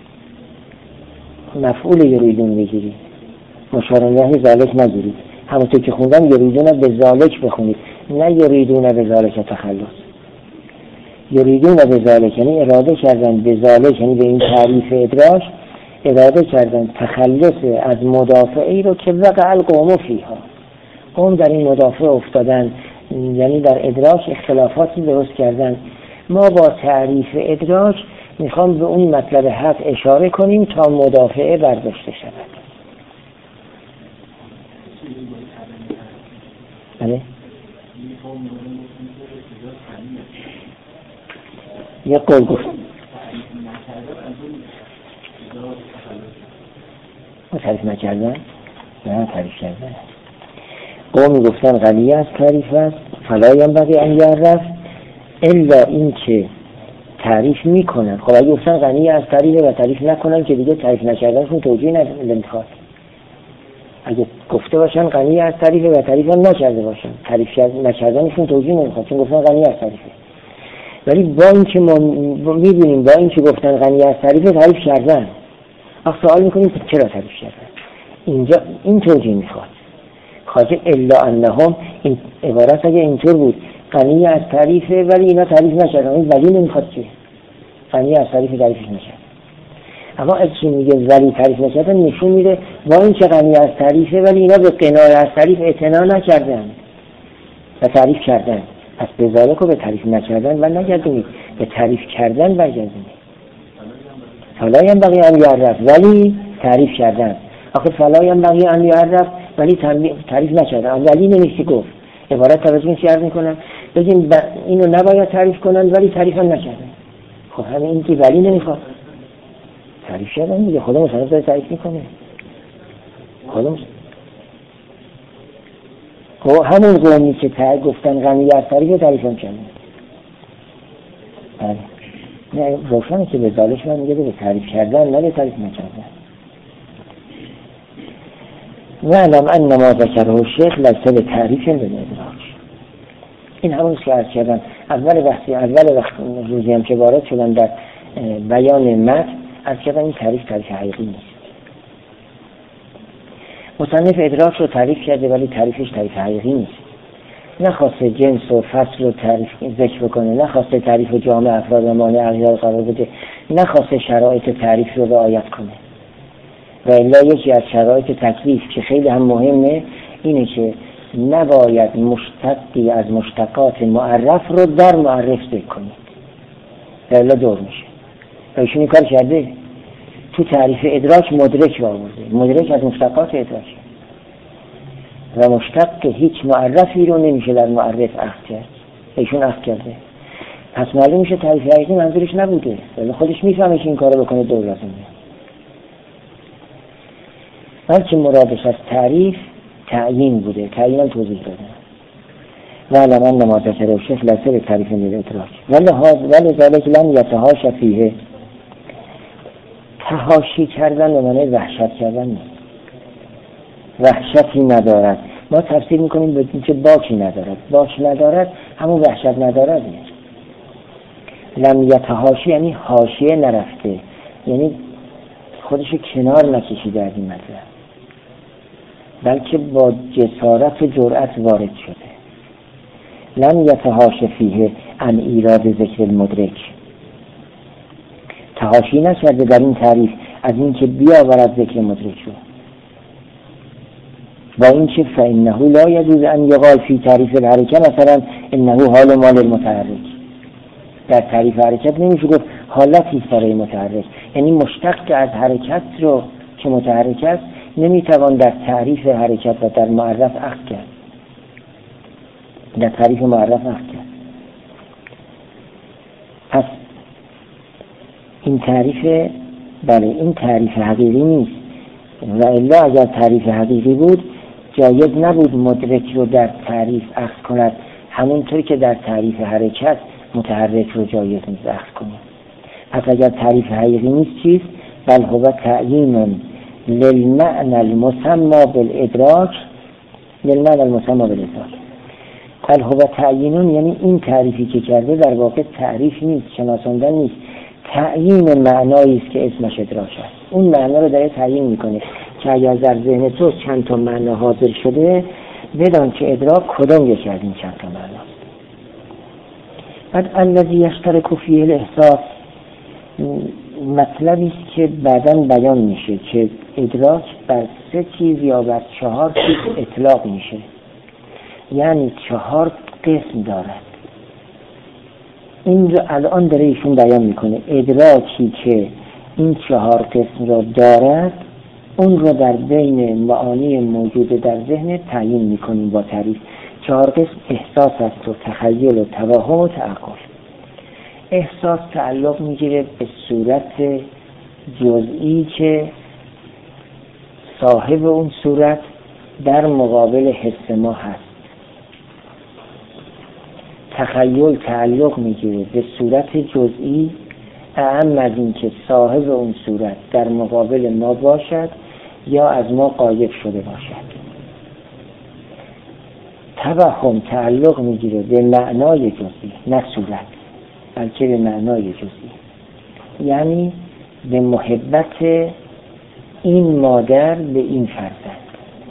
مفعول یریدون بگیرید، مشار الیه ذالک نگیرید. همونطور که خوندم یریدون به ذالک بخونید، نه یریدون به ذالک تخلص. یریدون به ذالک یعنی اراده کردن به ذالک، یعنی به این تعریف ادراک اراده کردن تخلص از مدافعی رو که وقع القوم فیها، قوم در این مدافع افتادن، یعنی در ادراک اختلافاتی درست کردن. ما با تعریف ادراک میخوام به اون مطلب حق اشاره کنیم تا مدافعه برداشته شود. بله؟ یه قول گفت تعریف نکردن؟ نه تعریف کردن. قومی گفتن غنی از تعریف است فلا ینبغی ان یعرف الا این که تعریف میکنن. خب اگه گفتن غنی از تعریف و تعریف نکنن که دیگه تعریف نکردنشون توجیه نمیخواد. اگه گفته باشن غنی از تعریف و تعریف هم نکرده باشن، تعریف نکردنشون توجیه نمیخواد، چون گفتن غنی از تعریفه. ولی با اینکه ما میبینیم با اینکه گفتن غنی از تعریف کردن، آخه سوال میکنیم چرا تعریف کردن؟ اینجا این توجیه میخواد. خاطر الا انهم، این عبارت اگه اینطور بود غنی از تعریفه ولی اینا تعریف نکردن، ولی نمیخواد که غنی از تعریفش نکرد. اما اگه میگه ولی تعریف نکردن نشون میده با اینکه غنی از تعریفه ولی اینا به قناعت از تعریف اعتنا نکردن و تعریف کردن. پس به ذالک رو به تعریف نکردن و نگردونید، به تعریف کردن برگردونید. فلا ینبغی ان یعرف، ولی تعریف کردن. آخه فلا ینبغی ان یعرف ولی تعریف نکردن. اولی نمیشه گفت. عبارت توجه عرض میکنم بگیم اینو نباید تعریف کنن ولی تعریف هم نکردن. خب همین این که ولی نمیخواد تعریف کردن دیگه. خدا مصنف داره تعریف میکنه. خدا خب همون قومی که گفتن غنی از تعریف هم کردن. نه روشنه که به دالش من میگه به تعریف کردن نه به تعریف نکردن. وعلم ان ما ذکره الشیخ لیس بتعریف بالادراک. این همون که عرض کردم اول وقت روزی هم که وارد شدن در بیان متن عرض کردم این تعریف حقیقی نیست. مصنف ادراک رو تعریف کرده ولی تعریفش تعریف حقیقی نیست. نخواسته جنس و فصل رو تعریف ذکر بکنه، نخواسته تعریف جامع افراد و مانع اغیار قرار بده، نخواسته شرایط تعریف رو رعایت کنه. و الا یکی از شرایط تکلیف که خیلی هم مهمه اینه که نباید مشتقی از مشتقات معرف رو در معرف ذکر کنید. و الا دور میشه. و ایشون این کار کرده. تو تعریف ادراک مدرک آورده. مدرک از مشتقات ادراک و مشتق هیچ معرفی رو نمیشه در معرف اخذ کرد. ایشون اخذ کرده. پس معلوم میشه تعریف حقیقی منظورش نبوده. ولی خودش میفهمه که این کارو بکنه دور لازمه. بلکه مرادش از تعریف تعیین بوده. تعیین هم توضیح داده. وعلم ان ما ذکره الشیخ لیس بتعریف بالادراک ولی ذلک لم یتحاش فیه. تحاشی کردن به معنی وحشت کردن نیست. وحشتی ندارد. ما تفسیر میکنیم به اینکه باکی ندارد. باک ندارد همون وحشت ندارد. لم یتحاشی یعنی حاشیه نرفته، یعنی خودشو کنار نکشیده از این مطلب، بلکه با جسارت و جرأت وارد شده. لم یتحاش فیه عن ایراد ذکر المدرک. تحاشی نکرده در این تعریف از این که بیاورد ذکر مدرک رو. با این که فإنه لا يجوز ان يقال فی تعریف الحرکه مثلا انه حال مال المتحرک. در تعریف حرکت نمیشه گفت حالتی برای متحرک، یعنی مشتق از حرکت رو که متحرک است نمیتوان در تعریف حرکت و در معرف اخذ کرد. در تعریف معرف اخذ کرد. پس این تعریف این تعریف حقیقی نیست. و الا اگر تعریف حقیقی بود جایز نبود مدرک رو در تعریف اخذ کند، همونطور که در تعریف حرکت متحرک رو جایز نیست اخذ کنید. پس اگر تعریف حقیقی نیست چیست؟ بل هو تعیین للمعنى المسمى بالادراک للمعنى المسمى بالادراک. بل هو تعیین یعنی این تعریفی که کرده در واقع تعریف نیست، شناساندن نیست، تعیین معنایی است که اسمش ادراک است. اون معنا رو داره تعیین میکنه که اگر در ذهن تو چند تا معنا حاضر شده بدان که ادراک کدام یکی از این چند تا معناست. بعد الذی یشترک فیه الاحساس مطلبی است که بعداً بیان میشه که ادراک بر 3 چیز یا بر 4 چیز اطلاق میشه، یعنی 4 قسم دارد. این رو الان داره ایشون بیان میکنه. ادراکی که این 4 قسم را دارد اون رو در بین معانی موجود در ذهن تعیین میکنیم با تعریف. 4 قسم احساس است و تخیل و توهم و تعقل. احساس تعلق میگیره به صورت جزئی که صاحب اون صورت در مقابل حس ما هست. تخیل تعلق میگیره به صورت جزئی اعم از این که صاحب اون صورت در مقابل ما باشد یا از ما غایب شده باشد. توهم تعلق میگیره به معنای جزئی، نه صورت بلکه به معنای جزئی، یعنی به محبت این مادر به این فرزند.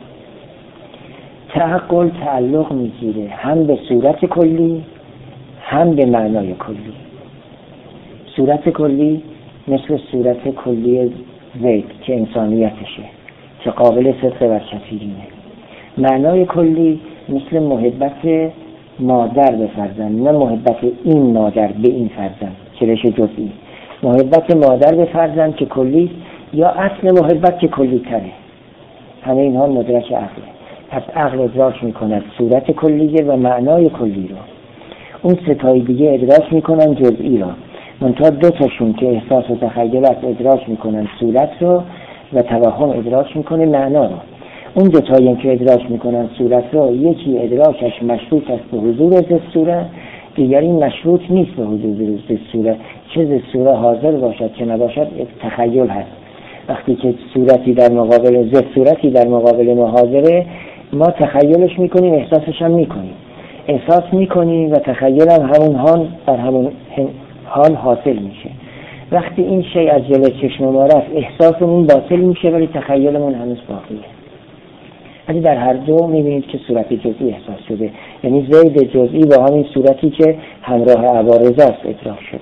تعقل تعلق میگیره هم به صورت کلی هم به معنای کلی. صورت کلی مثل صورت کلی زید که انسانیتشه که قابل صدق و کثیرینه. معنای کلی مثل محبت مادر به فرزند، نه محبت این مادر به این فرزند که بشه جزئی. محبت مادر به فرزند که کلی یا اصل محبت که کلی تره. همه اینها مدرک عقله. پس عقل ادراک میکند صورت کلیه و معنای کلی رو، اون ستایی دیگه ادراک میکنن جزئی رو. منتها دو تاشون که احساس و تخیل است ادراک میکنن صورت رو و توهم ادراک میکنه معنا رو. اون دو تایی که ادراک میکنن صورت رو، یکی ادراکش مشروط است به حضور زدصورت، دیگری مشروط نیست به حضور زدصورت. چه زدصورت حاضر باشد چه نباشد تخیل هست. وقتی که صورتی در مقابل زدصورتی در مقابل ما حاضره، ما تخیلش میکنیم، احساسش هم میکنیم. احساس میکنیم و تخیل هم همون حال در همون حال حاصل میشه. وقتی این شی از جلوی چشم ما رفت، احساسمون باطل میشه ولی تخیلمون هنوز باقیه. ولی در هر دو میبینید که صورت جزئی احساس شده، یعنی زید جزئی با همین صورتی که همراه عوارض است ادراک شده.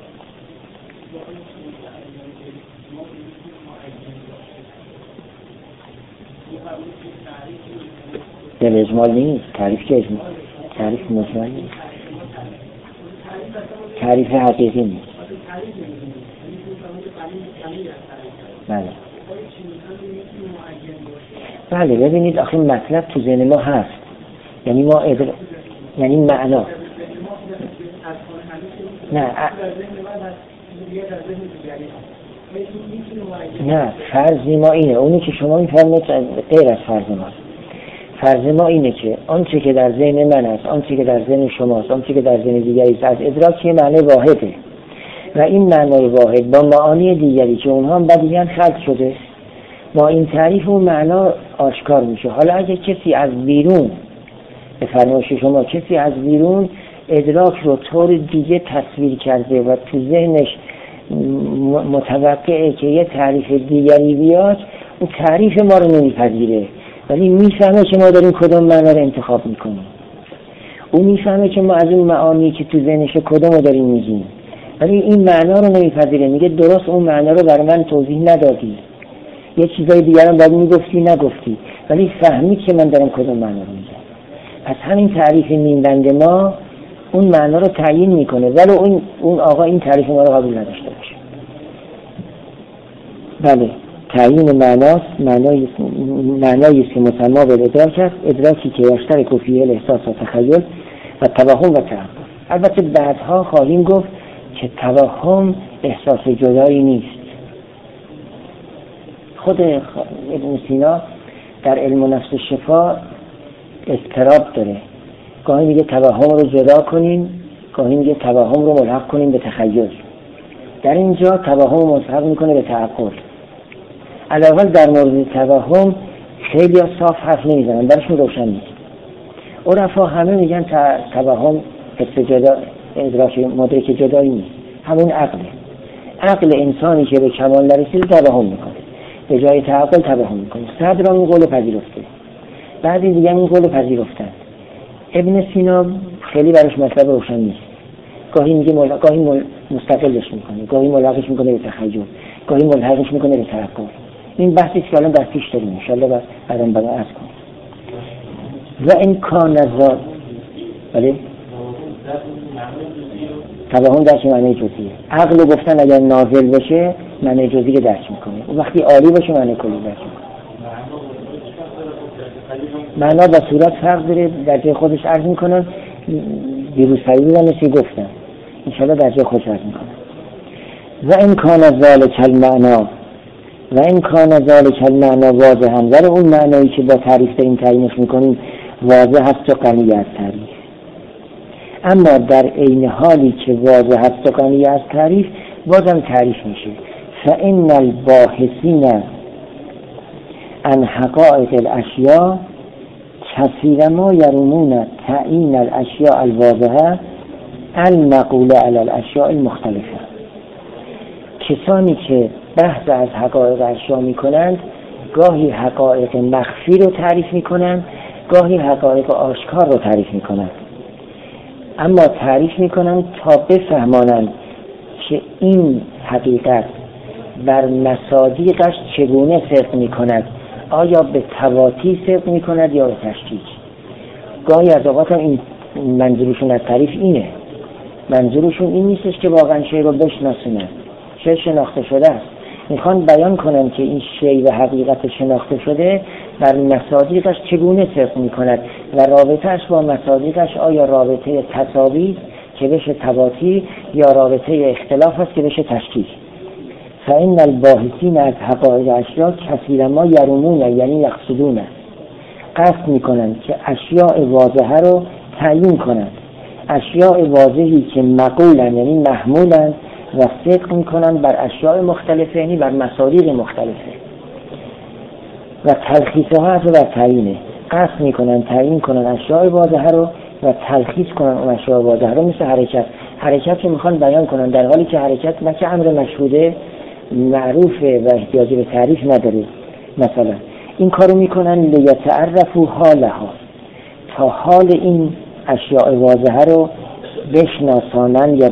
در اجمال نیست، تعریف که اجمال، تعریف مجمل نیست، تعریف حقیقی نیست. بله ببینید آخه مطلب تو ذهن ما هست، یعنی ما یعنی معنا نه فرضی ما اینه، اونی که شما میفرمایید غیر از فرض ماست. فرض ما اینه که آنچه که در ذهن من است، آنچه که در ذهن شماست، آنچه که در ذهن دیگری است، از ادراک یه معنی واحده و این معنی واحد با معانی دیگری که اونها هم بدیهن خلق شده، با این تعریف و معنا آشکار میشه. حالا اگه کسی از بیرون، به فرمایش شما کسی از بیرون ادراک رو طور دیگه تصویر کرده و تو ذهنش متوقعه که یه تعریف دیگری بیاد، اون تعریف ما رو نمیپذیره ولی میفهمه که ما داریم کدوم معنا رو انتخاب میکنیم. اون میفهمه که ما از اون معانی که تو ذهنش کدوم رو داریم میگیم، ولی این معنا رو نمیپذیره، میگه درست اون معنا رو برای من توضیح ندادی، یه چیزای دیگر هم باید میگفتی نگفتی، ولی فهمید که من دارم کدوم معنا رو میگم. پس همین تعریف نیمبند ما اون معنا رو تعیین میکنه، ولی اون آقا این تعریف ما رو قبول نداشته باشه. بله تعیین معناست، معنایی است که مسما به ادراک است، ادراکی که یشترک فیه الاحساس و تخیل و توهم و تعقل. البته بعدها خواهیم گفت که توهم احساس جدایی نیست. خود ابن سینا در علم نفس شفا اضطراب داره، گاهی میگه توهم رو جدا کنیم، گاهی میگه توهم رو ملحق کنیم به تخیل. در اینجا توهم رو ملحق میکنه به تعقل. علاوه در مورد توهم خیلی صاف حرف نمیزنن، برشون روشن نیست. عرفا همه میگن توهم حس جدا، ادراک مدرک جدایی نیست، همون عقله. عقل انسانی که به کمال نرسیده توهم میکنه، به جای تعقل توهم میکنه. صدر این قول پذیرفته، بعضی دیگه این قول پذیرفتن. ابن سینا خیلی براش مطلب روشن نیست، گاهی میگه گاهی مستقلش میکنه، گاهی ملحقش میکنه به تخیل، گاهی ملحقش میکنه به تعقل. این بحثی که الان در پیش داریم ان شاء الله بعداً عرض کنم. و این کان نزاد، بله توهم در چه معنی جزئیه. عقل گفتن اگر نازل بشه معنی جزئی رو درک میکنه، و وقتی عالی باشه معنی کلی درک میکنه. معنا با صورت فرق داره، در جای خودش عرض میکنم. دیروز فرید نمیشه گفتم، ان شاء الله در جای خودش عرض میکنم. و این کان ذالک المعنا، و این کان ذالک المعنا واضحا، ولی اون معنایی که با تعریف این تعیینش میکنیم واضح هست و غنی از تعریف. اما در عین حالی که واضح هست و غنی از تعریف بازم تعریف میشه. فإن الباحثین عن حقائق الاشیاء کثیرما یرونون تعیین الاشیاء الواضحه المقوله علی الاشیاء المختلفه. کسانی که بحث از حقایق اشیا میکنند گاهی حقایق مخفی رو تعریف میکنند، گاهی حقایق آشکار رو تعریف میکنند، اما تعریف میکنند تا بفهمانند که این حقیقت بر مصادیقش چگونه صدق میکند، آیا به تواتی صدق میکند یا به تشکیک. گاهی از اوقات هم این منظورشون از تعریف اینه، منظورشون این نیستش که واقعا شی رو بشناسونن، شی شناخته شده است، میخوان بیان کنن که این شی و حقیقت شناخته شده بر مصادیقش چگونه صدق میکند و رابطهش با مصادیقش آیا رابطه تساوی که بشه تباطی یا رابطه اختلاف است که بشه تشکیک. فإن الباحثین از حقایق اشیا کثیرا ما یرمون یعنی یقصدون قصد میکنند که اشیاء واضحه رو تعیین کنند، اشیاء واضحی که مقولن یعنی محمولن و صدق میکنند بر اشیاء مختلفه یعنی بر مصادیق مختلفه و تلخیصها از بر تعیینه. قصد میکنن تعیین کنن اشیاء واضحه رو و تلخیص کنن اون اشیاء واضحه رو، مثل حرکت که میخوان بیان کنن در حالی که حرکت نه که امر مشهوده معروفه و احتیاجی به تعریف نداره. مثلا این کارو میکنن لیتعرفوا حالها، تا حال این اشیاء واضحه رو بشناسانن یا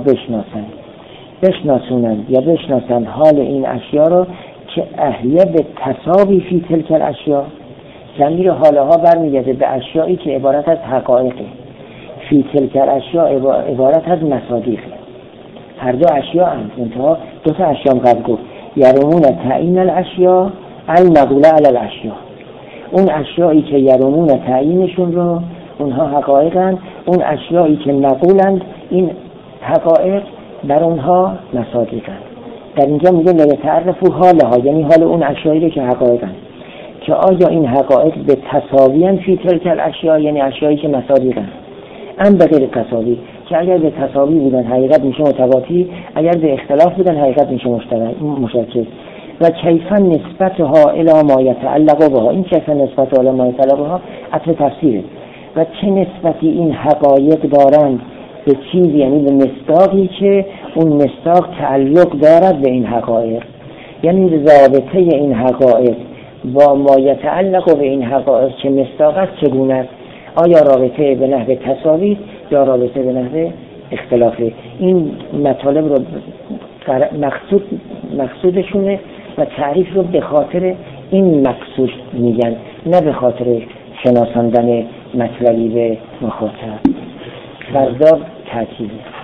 بشناسن حال این اشیاء رو که اهلیه به تساوی فی تلک الاشیاء. ضمیر حالها برمیگرده به اشیایی که عبارت از حقایقه، فی تلک الاشیاء عبارت از مصادیقه. هر دو اشیاء هم انتها دو تا اشیاء هم قبل گفت یرمون تعیین الاشیاء المقوله علی الاشیاء. اون اشیایی که یرمون تعیینشون رو اونها حقایقن، اون اشیایی که مقولند این حقایق در اونها مصادیقن. در اینجا میگه لیتعرفوا حالها یعنی حال اون اشیایی که حقایقن که آیا این حقایق به تساویان فی تلک الاشیاء یعنی اشیایی که مصادیقن، ام به غیر تساوی که اگر به تساوی بودن حقیقت میشه متواتی، اگر به اختلاف بودن حقیقت میشه مشترک. و کیفا نسبتها الی ما یتعلق بها، این کیفا نسبتها الی ما یتعلق بها اصل تفسیره. و چه نسبتی این حقایق دارند به چیزی یعنی به مصداقی که اون مصداق تعلق دارد به این حقایق، یعنی رابطه این حقایق با ما یتعلق به این حقایق که مصداق است چگونه است، آیا رابطه به نحو تساوی یا رابطه به نحو اختلافی. این مطالب رو مقصودشونه و تعریف رو به خاطر این مقصود میگن، نه به خاطر شناساندن مطلبی به مخاطب. فردا تأکید